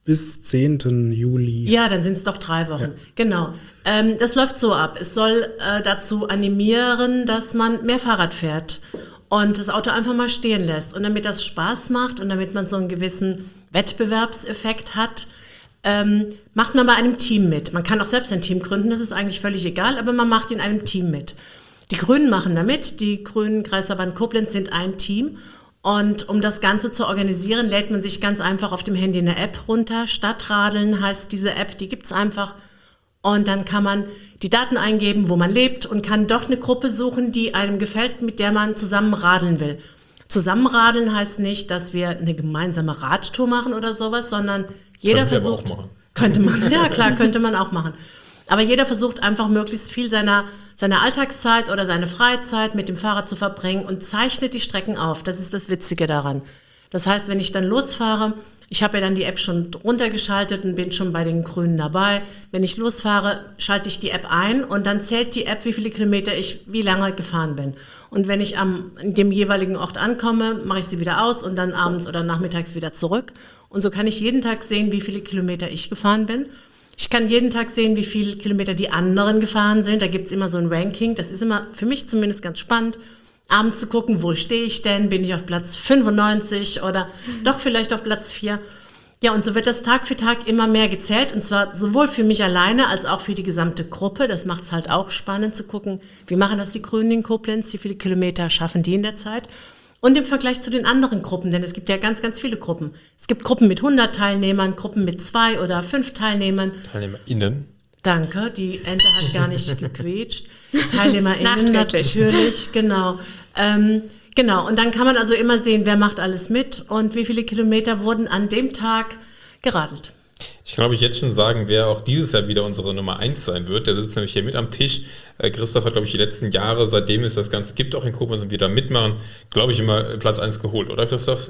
bis zehnten Juli. Ja, dann sind es doch drei Wochen. Ja. Genau. Ähm, das läuft so ab. Es soll äh, dazu animieren, dass man mehr Fahrrad fährt und das Auto einfach mal stehen lässt. Und damit das Spaß macht und damit man so einen gewissen Wettbewerbseffekt hat, ähm, macht man bei einem Team mit. Man kann auch selbst ein Team gründen, das ist eigentlich völlig egal, aber man macht in einem Team mit. Die Grünen machen da mit. Die Grünen Kreisverband Koblenz sind ein Team. Und um das Ganze zu organisieren, lädt man sich ganz einfach auf dem Handy eine App runter. Stadtradeln heißt diese App, die gibt es einfach. Und dann kann man die Daten eingeben, wo man lebt und kann doch eine Gruppe suchen, die einem gefällt, mit der man zusammen radeln will. Zusammenradeln heißt nicht, dass wir eine gemeinsame Radtour machen oder sowas, sondern jeder Können wir versucht... aber auch machen. Könnte man, ja klar, könnte man auch machen. Aber jeder versucht einfach möglichst viel seiner, seiner Alltagszeit oder seine Freizeit mit dem Fahrrad zu verbringen und zeichnet die Strecken auf. Das ist das Witzige daran. Das heißt, wenn ich dann losfahre, ich habe ja dann die App schon runtergeschaltet und bin schon bei den Grünen dabei. Wenn ich losfahre, schalte ich die App ein und dann zählt die App, wie viele Kilometer ich wie lange gefahren bin. Und wenn ich am in dem jeweiligen Ort ankomme, mache ich sie wieder aus und dann abends oder nachmittags wieder zurück. Und so kann ich jeden Tag sehen, wie viele Kilometer ich gefahren bin. Ich kann jeden Tag sehen, wie viele Kilometer die anderen gefahren sind. Da gibt es immer so ein Ranking. Das ist immer für mich zumindest ganz spannend, abends zu gucken, wo stehe ich denn? Bin ich auf Platz fünfundneunzig oder doch vielleicht auf Platz vier? Ja, und so wird das Tag für Tag immer mehr gezählt. Und zwar sowohl für mich alleine als auch für die gesamte Gruppe. Das macht es halt auch spannend zu gucken, wie machen das die Grünen in Koblenz? Wie viele Kilometer schaffen die in der Zeit? Und im Vergleich zu den anderen Gruppen, denn es gibt ja ganz, ganz viele Gruppen. Es gibt Gruppen mit hundert Teilnehmern, Gruppen mit zwei oder fünf Teilnehmern. TeilnehmerInnen. Danke, die Ente hat gar nicht gequetscht. TeilnehmerInnen natürlich, genau. Ähm, genau, und dann kann man also immer sehen, wer macht alles mit und wie viele Kilometer wurden an dem Tag geradelt. Ich kann, glaube ich, jetzt schon sagen, wer auch dieses Jahr wieder unsere Nummer eins sein wird. Der sitzt nämlich hier mit am Tisch. Äh, Christoph hat, glaube ich, die letzten Jahre, seitdem es das Ganze gibt, auch in Koblenz und wir da mitmachen, glaube ich, immer Platz eins geholt, oder Christoph?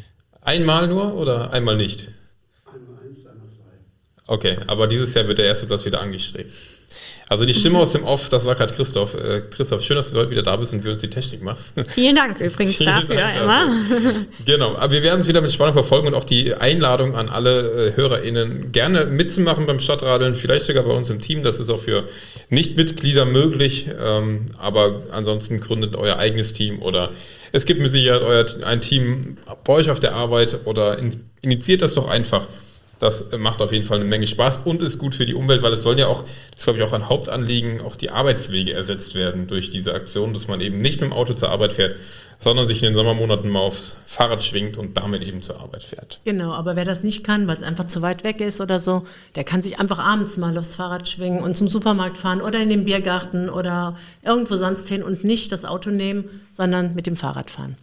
Einmal nur oder einmal nicht? Einmal eins, einmal zwei. Okay, aber dieses Jahr wird der erste Platz wieder angestrebt. Also die Stimme aus dem Off, das war gerade Christoph. Äh, Christoph, schön, dass du heute wieder da bist und wir uns die Technik machst. Vielen Dank übrigens Vielen dafür, Dank Emma. Dafür. Genau, aber wir werden es wieder mit Spannung verfolgen und auch die Einladung an alle äh, HörerInnen, gerne mitzumachen beim Stadtradeln, vielleicht sogar bei uns im Team. Das ist auch für Nichtmitglieder möglich, ähm, aber ansonsten gründet euer eigenes Team oder es gibt mit Sicherheit euer, ein Team bei euch auf der Arbeit oder in, initiiert das doch einfach. Das macht auf jeden Fall eine Menge Spaß und ist gut für die Umwelt, weil es sollen ja auch, das ist glaube ich auch ein Hauptanliegen, auch die Arbeitswege ersetzt werden durch diese Aktion, dass man eben nicht mit dem Auto zur Arbeit fährt, sondern sich in den Sommermonaten mal aufs Fahrrad schwingt und damit eben zur Arbeit fährt. Genau, aber wer das nicht kann, weil es einfach zu weit weg ist oder so, der kann sich einfach abends mal aufs Fahrrad schwingen und zum Supermarkt fahren oder in den Biergarten oder irgendwo sonst hin und nicht das Auto nehmen, sondern mit dem Fahrrad fahren.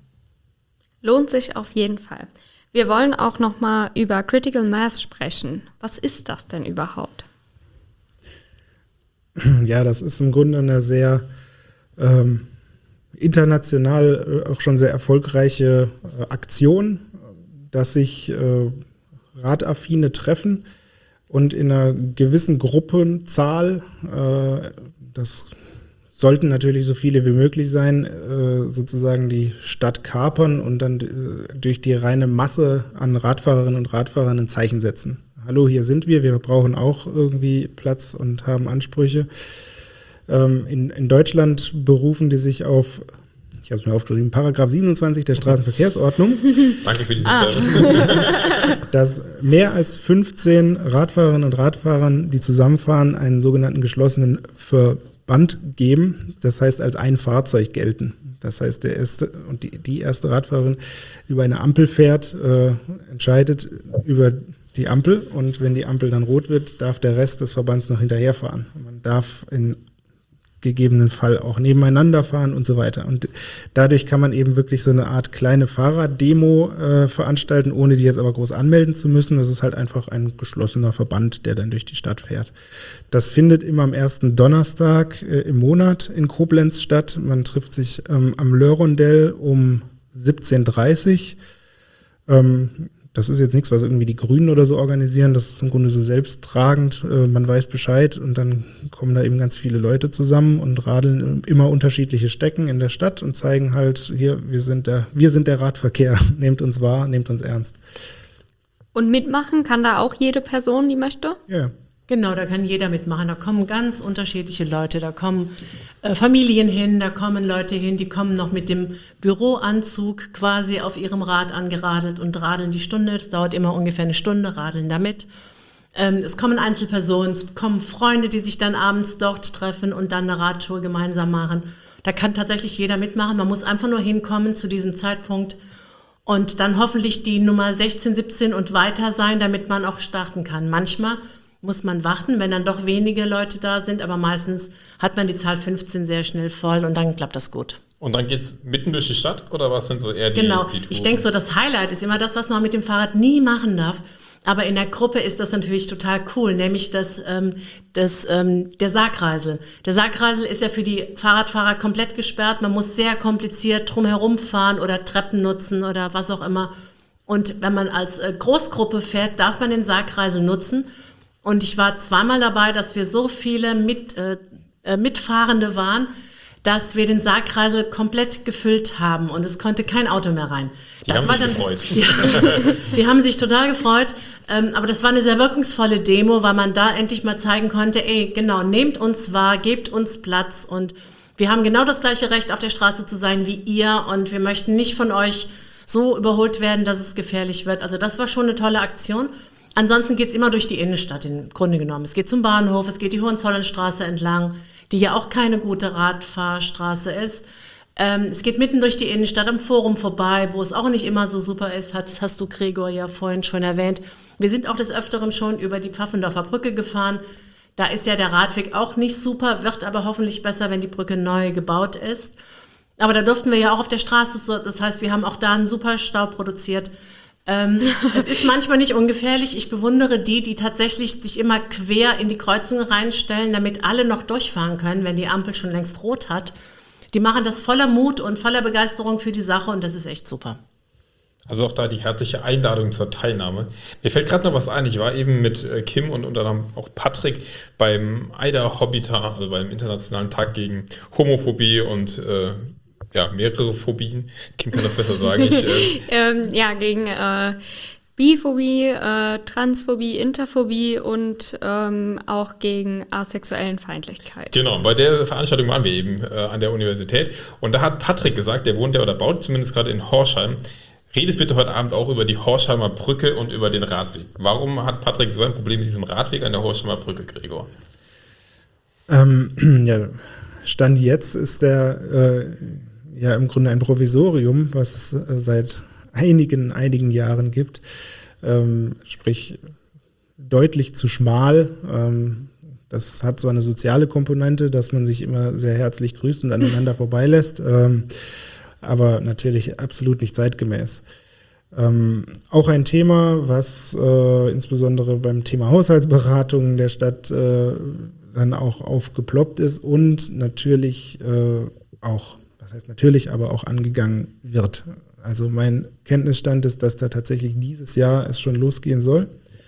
Lohnt sich auf jeden Fall. Wir wollen auch noch mal über Critical Mass sprechen. Was ist das denn überhaupt? Ja, das ist im Grunde eine sehr ähm, international äh, auch schon sehr erfolgreiche äh, Aktion, dass sich äh, Radaffine treffen und in einer gewissen Gruppenzahl, äh, das sollten natürlich so viele wie möglich sein, äh, sozusagen die Stadt kapern und dann äh, durch die reine Masse an Radfahrerinnen und Radfahrern ein Zeichen setzen. Hallo, hier sind wir, wir brauchen auch irgendwie Platz und haben Ansprüche. Ähm, in, in Deutschland berufen die sich auf, ich habe es mir aufgeschrieben, Paragraph siebenundzwanzig der Straßenverkehrsordnung. Danke für diesen ah. Service. Dass mehr als fünfzehn Radfahrerinnen und Radfahrern, die zusammenfahren, einen sogenannten geschlossenen Verband geben, das heißt als ein Fahrzeug gelten. Das heißt, der erste und die, die erste Radfahrerin über eine Ampel fährt, äh, entscheidet über die Ampel und wenn die Ampel dann rot wird, darf der Rest des Verbands noch hinterherfahren. Man darf in gegebenen Fall auch nebeneinander fahren und so weiter. Und dadurch kann man eben wirklich so eine Art kleine Fahrraddemo äh, veranstalten, ohne die jetzt aber groß anmelden zu müssen. Das ist halt einfach ein geschlossener Verband, der dann durch die Stadt fährt. Das findet immer am ersten Donnerstag äh, im Monat in Koblenz statt. Man trifft sich ähm, am Lörrondell um siebzehn Uhr dreißig. Ähm, Das ist jetzt nichts, was irgendwie die Grünen oder so organisieren. Das ist im Grunde so selbsttragend. Äh, man weiß Bescheid und dann kommen da eben ganz viele Leute zusammen und radeln immer unterschiedliche Strecken in der Stadt und zeigen halt, hier, wir sind der, wir sind der Radverkehr. Nehmt uns wahr, nehmt uns ernst. Und mitmachen kann da auch jede Person, die möchte? Ja. Genau, da kann jeder mitmachen. Da kommen ganz unterschiedliche Leute. Da kommen äh, Familien hin, da kommen Leute hin, die kommen noch mit dem Büroanzug quasi auf ihrem Rad angeradelt und radeln die Stunde. Das dauert immer ungefähr eine Stunde, radeln damit. Ähm, es kommen Einzelpersonen, es kommen Freunde, die sich dann abends dort treffen und dann eine Radtour gemeinsam machen. Da kann tatsächlich jeder mitmachen. Man muss einfach nur hinkommen zu diesem Zeitpunkt und dann hoffentlich die Nummer sechzehn, siebzehn und weiter sein, damit man auch starten kann. Manchmal muss man warten, wenn dann doch wenige Leute da sind, aber meistens hat man die Zahl fünfzehn sehr schnell voll und dann klappt das gut. Und dann geht es mitten durch die Stadt oder was sind so eher die, genau. die Touren? Ich denke so, das Highlight ist immer das, was man mit dem Fahrrad nie machen darf. Aber in der Gruppe ist das natürlich total cool, nämlich das, ähm, das, ähm, der Saarkreisel. Der Saarkreisel ist ja für die Fahrradfahrer komplett gesperrt. Man muss sehr kompliziert drumherum fahren oder Treppen nutzen oder was auch immer. Und wenn man als äh, Großgruppe fährt, darf man den Saarkreisel nutzen. Und ich war zweimal dabei, dass wir so viele mit, äh, äh, Mitfahrende waren, dass wir den Saarkreisel komplett gefüllt haben und es konnte kein Auto mehr rein. Die das haben war sich dann, gefreut. Die, die haben sich total gefreut, ähm, aber das war eine sehr wirkungsvolle Demo, weil man da endlich mal zeigen konnte, ey, genau, nehmt uns wahr, gebt uns Platz und wir haben genau das gleiche Recht, auf der Straße zu sein wie ihr und wir möchten nicht von euch so überholt werden, dass es gefährlich wird. Also das war schon eine tolle Aktion. Ansonsten geht es immer durch die Innenstadt im Grunde genommen. Es geht zum Bahnhof, es geht die Hohenzollernstraße entlang, die ja auch keine gute Radfahrstraße ist. Ähm, es geht mitten durch die Innenstadt am Forum vorbei, wo es auch nicht immer so super ist, hast, hast du Gregor ja vorhin schon erwähnt. Wir sind auch des Öfteren schon über die Pfaffendorfer Brücke gefahren. Da ist ja der Radweg auch nicht super, wird aber hoffentlich besser, wenn die Brücke neu gebaut ist. Aber da durften wir ja auch auf der Straße, das heißt, wir haben auch da einen super Stau produziert. Ähm, es ist manchmal nicht ungefährlich. Ich bewundere die, die tatsächlich sich immer quer in die Kreuzungen reinstellen, damit alle noch durchfahren können, wenn die Ampel schon längst rot hat. Die machen das voller Mut und voller Begeisterung für die Sache und das ist echt super. Also auch da die herzliche Einladung zur Teilnahme. Mir fällt gerade noch was ein. Ich war eben mit Kim und unter anderem auch Patrick beim AIDA Hobbita, also beim Internationalen Tag gegen Homophobie und äh, ja, mehrere Phobien. Kim kann das besser sagen. Ich, äh ähm, ja, gegen äh, Biphobie, äh, Transphobie, Interphobie und ähm, auch gegen Asexuellenfeindlichkeit. Genau, bei der Veranstaltung waren wir eben äh, an der Universität. Und da hat Patrick gesagt, der wohnt ja oder baut zumindest gerade in Horschheim, redet bitte heute Abend auch über die Horsheimer Brücke und über den Radweg. Warum hat Patrick so ein Problem mit diesem Radweg an der Horsheimer Brücke, Gregor? Ähm, ja, Stand jetzt ist der äh, ja im Grunde ein Provisorium, was es äh, seit einigen, einigen Jahren gibt. Ähm, sprich, deutlich zu schmal. Ähm, das hat so eine soziale Komponente, dass man sich immer sehr herzlich grüßt und aneinander vorbeilässt. Ähm, aber natürlich absolut nicht zeitgemäß. Ähm, auch ein Thema, was äh, insbesondere beim Thema Haushaltsberatung der Stadt äh, dann auch aufgeploppt ist und natürlich äh, auch, was heißt natürlich, aber auch angegangen wird. Also mein Kenntnisstand ist, dass da tatsächlich dieses Jahr es schon losgehen soll.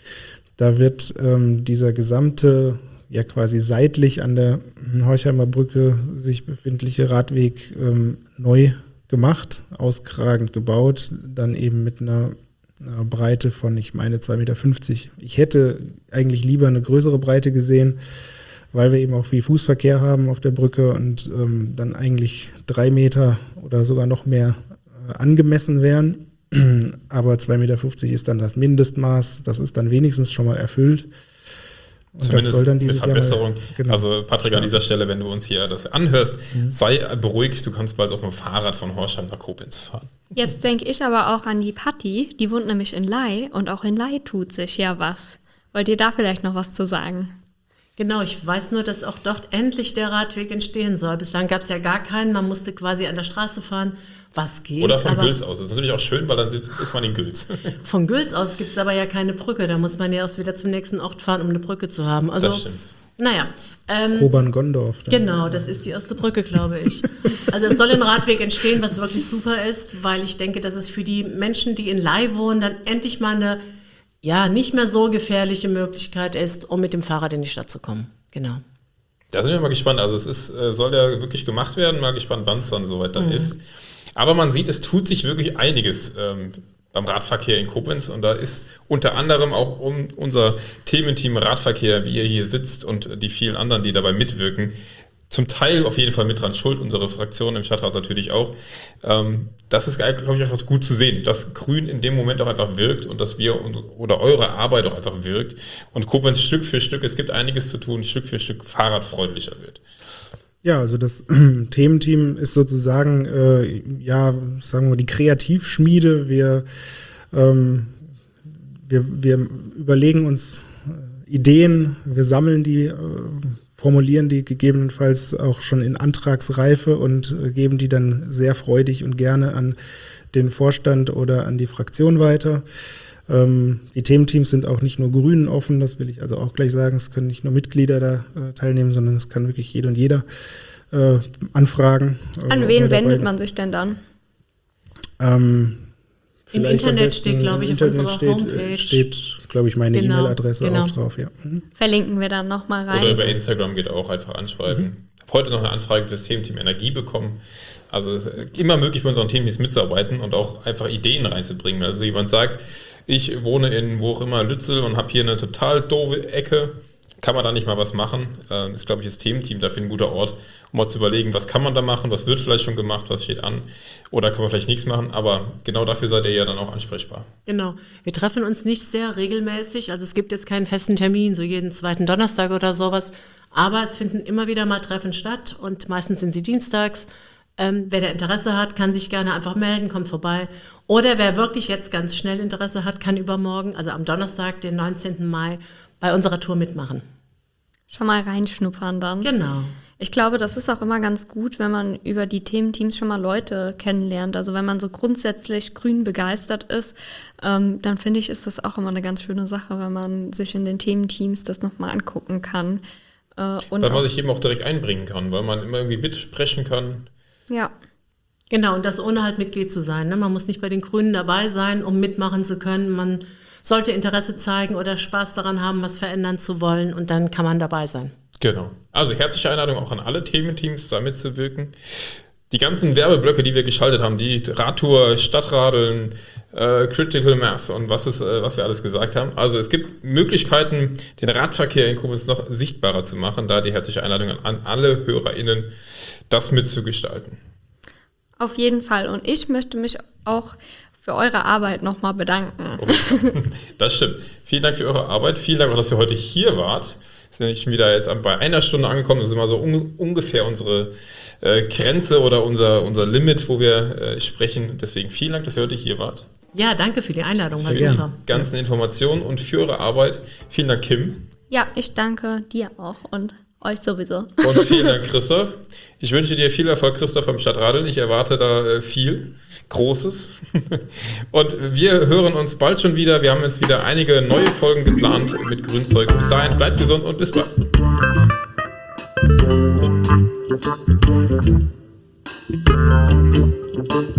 Da wird ähm, dieser gesamte, ja quasi seitlich an der Horsheimer Brücke sich befindliche Radweg ähm, neu gemacht, auskragend gebaut, dann eben mit einer, einer Breite von, ich meine, zwei Meter fünfzig. Ich hätte eigentlich lieber eine größere Breite gesehen, weil wir eben auch viel Fußverkehr haben auf der Brücke und ähm, dann eigentlich drei Meter oder sogar noch mehr äh, angemessen wären. Aber zwei Meter fünfzig ist dann das Mindestmaß, das ist dann wenigstens schon mal erfüllt. Und zumindest das soll dann dieses eine Verbesserung. Jahr mal, genau, also Patrick, an dieser Stelle, wenn du uns hier das anhörst, mhm. sei beruhigt, du kannst bald auch mit dem Fahrrad von Horshheim nach Koblenz fahren. Jetzt denke ich aber auch an die Patti, die wohnt nämlich in Ley und auch in Ley tut sich ja was. Wollt ihr da vielleicht noch was zu sagen? Genau, ich weiß nur, dass auch dort endlich der Radweg entstehen soll. Bislang gab es ja gar keinen, man musste quasi an der Straße fahren, was geht. Oder von Gülz aus, das ist natürlich auch schön, weil dann ist man in Gülz. Von Gülz aus gibt es aber ja keine Brücke, da muss man ja erst wieder zum nächsten Ort fahren, um eine Brücke zu haben. Also, das stimmt. Naja. Ähm, Kobern-Gondorf. Genau, das ist die erste Brücke, glaube ich. Also es soll ein Radweg entstehen, was wirklich super ist, weil ich denke, dass es für die Menschen, die in Ley wohnen, dann endlich mal eine ja, nicht mehr so gefährliche Möglichkeit ist, um mit dem Fahrrad in die Stadt zu kommen. Genau. Da sind wir mal gespannt. Also es ist, soll ja wirklich gemacht werden. Mal gespannt, wann es dann soweit dann mhm. ist. Aber man sieht, es tut sich wirklich einiges ähm, beim Radverkehr in Koblenz. Und da ist unter anderem auch um unser Thementeam Radverkehr, wie ihr hier sitzt und die vielen anderen, die dabei mitwirken, zum Teil auf jeden Fall mit dran schuld, unsere Fraktion im Stadtrat natürlich auch. Ähm, das ist, glaube ich, einfach gut zu sehen, dass Grün in dem Moment auch einfach wirkt und dass wir oder eure Arbeit auch einfach wirkt und Koblenz Stück für Stück, es gibt einiges zu tun, Stück für Stück fahrradfreundlicher wird. Ja, also das Thementeam ist sozusagen, äh, ja, sagen wir die Kreativschmiede. Wir, ähm, wir, wir überlegen uns Ideen, wir sammeln die, äh, formulieren die gegebenenfalls auch schon in Antragsreife und äh, geben die dann sehr freudig und gerne an den Vorstand oder an die Fraktion weiter. Ähm, die Thementeams sind auch nicht nur Grünen offen, das will ich also auch gleich sagen. Es können nicht nur Mitglieder da äh, teilnehmen, sondern es kann wirklich jede und jeder äh, anfragen. An äh, wen wendet man sich denn dann? Ähm, Im Internet steht, glaube ich, auf unserer steht, Homepage. steht, glaube ich, meine Genau, E-Mail-Adresse genau. auch drauf. Ja. Mhm. Verlinken wir dann nochmal rein. Oder über Instagram geht auch einfach anschreiben. Mhm. Ich habe heute noch eine Anfrage für das Thementeam Energie bekommen. Also es ist immer möglich, bei unseren Thementeams mitzuarbeiten und auch einfach Ideen reinzubringen. Also jemand sagt, ich wohne in wo auch immer Lützel und habe hier eine total doofe Ecke. Kann man da nicht mal was machen? Das ist, glaube ich, das Thementeam dafür ein guter Ort, um mal zu überlegen, was kann man da machen, was wird vielleicht schon gemacht, was steht an oder kann man vielleicht nichts machen, aber genau dafür seid ihr ja dann auch ansprechbar. Genau. Wir treffen uns nicht sehr regelmäßig, also es gibt jetzt keinen festen Termin, so jeden zweiten Donnerstag oder sowas, aber es finden immer wieder mal Treffen statt und meistens sind sie dienstags. Ähm, wer da Interesse hat, kann sich gerne einfach melden, kommt vorbei. Oder wer wirklich jetzt ganz schnell Interesse hat, kann übermorgen, also am Donnerstag, den neunzehnten Mai, bei unserer Tour mitmachen. Schon mal reinschnuppern dann. Genau. Ich glaube, das ist auch immer ganz gut, wenn man über die Thementeams schon mal Leute kennenlernt. Also wenn man so grundsätzlich grün begeistert ist, ähm, dann finde ich, ist das auch immer eine ganz schöne Sache, wenn man sich in den Thementeams das nochmal angucken kann. Äh, und weil man auch, sich eben auch direkt einbringen kann, weil man immer irgendwie mitsprechen kann. ja. Genau, und das ohne halt Mitglied zu sein. Ne? Man muss nicht bei den Grünen dabei sein, um mitmachen zu können. Man sollte Interesse zeigen oder Spaß daran haben, was verändern zu wollen und dann kann man dabei sein. Genau. Also herzliche Einladung auch an alle Thementeams, da mitzuwirken. Die ganzen Werbeblöcke, die wir geschaltet haben, die Radtour, Stadtradeln, äh, Critical Mass und was, ist, äh, was wir alles gesagt haben. Also es gibt Möglichkeiten, den Radverkehr in Koblenz noch sichtbarer zu machen. Da die herzliche Einladung an, an alle HörerInnen, das mitzugestalten. Auf jeden Fall. Und ich möchte mich auch für eure Arbeit nochmal bedanken. Okay. Das stimmt. Vielen Dank für eure Arbeit. Vielen Dank auch, dass ihr heute hier wart. Wir sind nicht schon wieder jetzt bei einer Stunde angekommen. Das ist immer so un- ungefähr unsere äh, Grenze oder unser, unser Limit, wo wir äh, sprechen. Deswegen vielen Dank, dass ihr heute hier wart. Ja, danke für die Einladung. War Für die super. ganzen Informationen und für eure Arbeit. Vielen Dank, Kim. Ja, ich danke dir auch und euch sowieso. Und vielen Dank, Christoph. Ich wünsche dir viel Erfolg, Christoph, beim Stadtradeln. Ich erwarte da äh, viel Großes. Und wir hören uns bald schon wieder. Wir haben jetzt wieder einige neue Folgen geplant mit Grünzeug. Bis dahin, bleibt gesund und bis bald.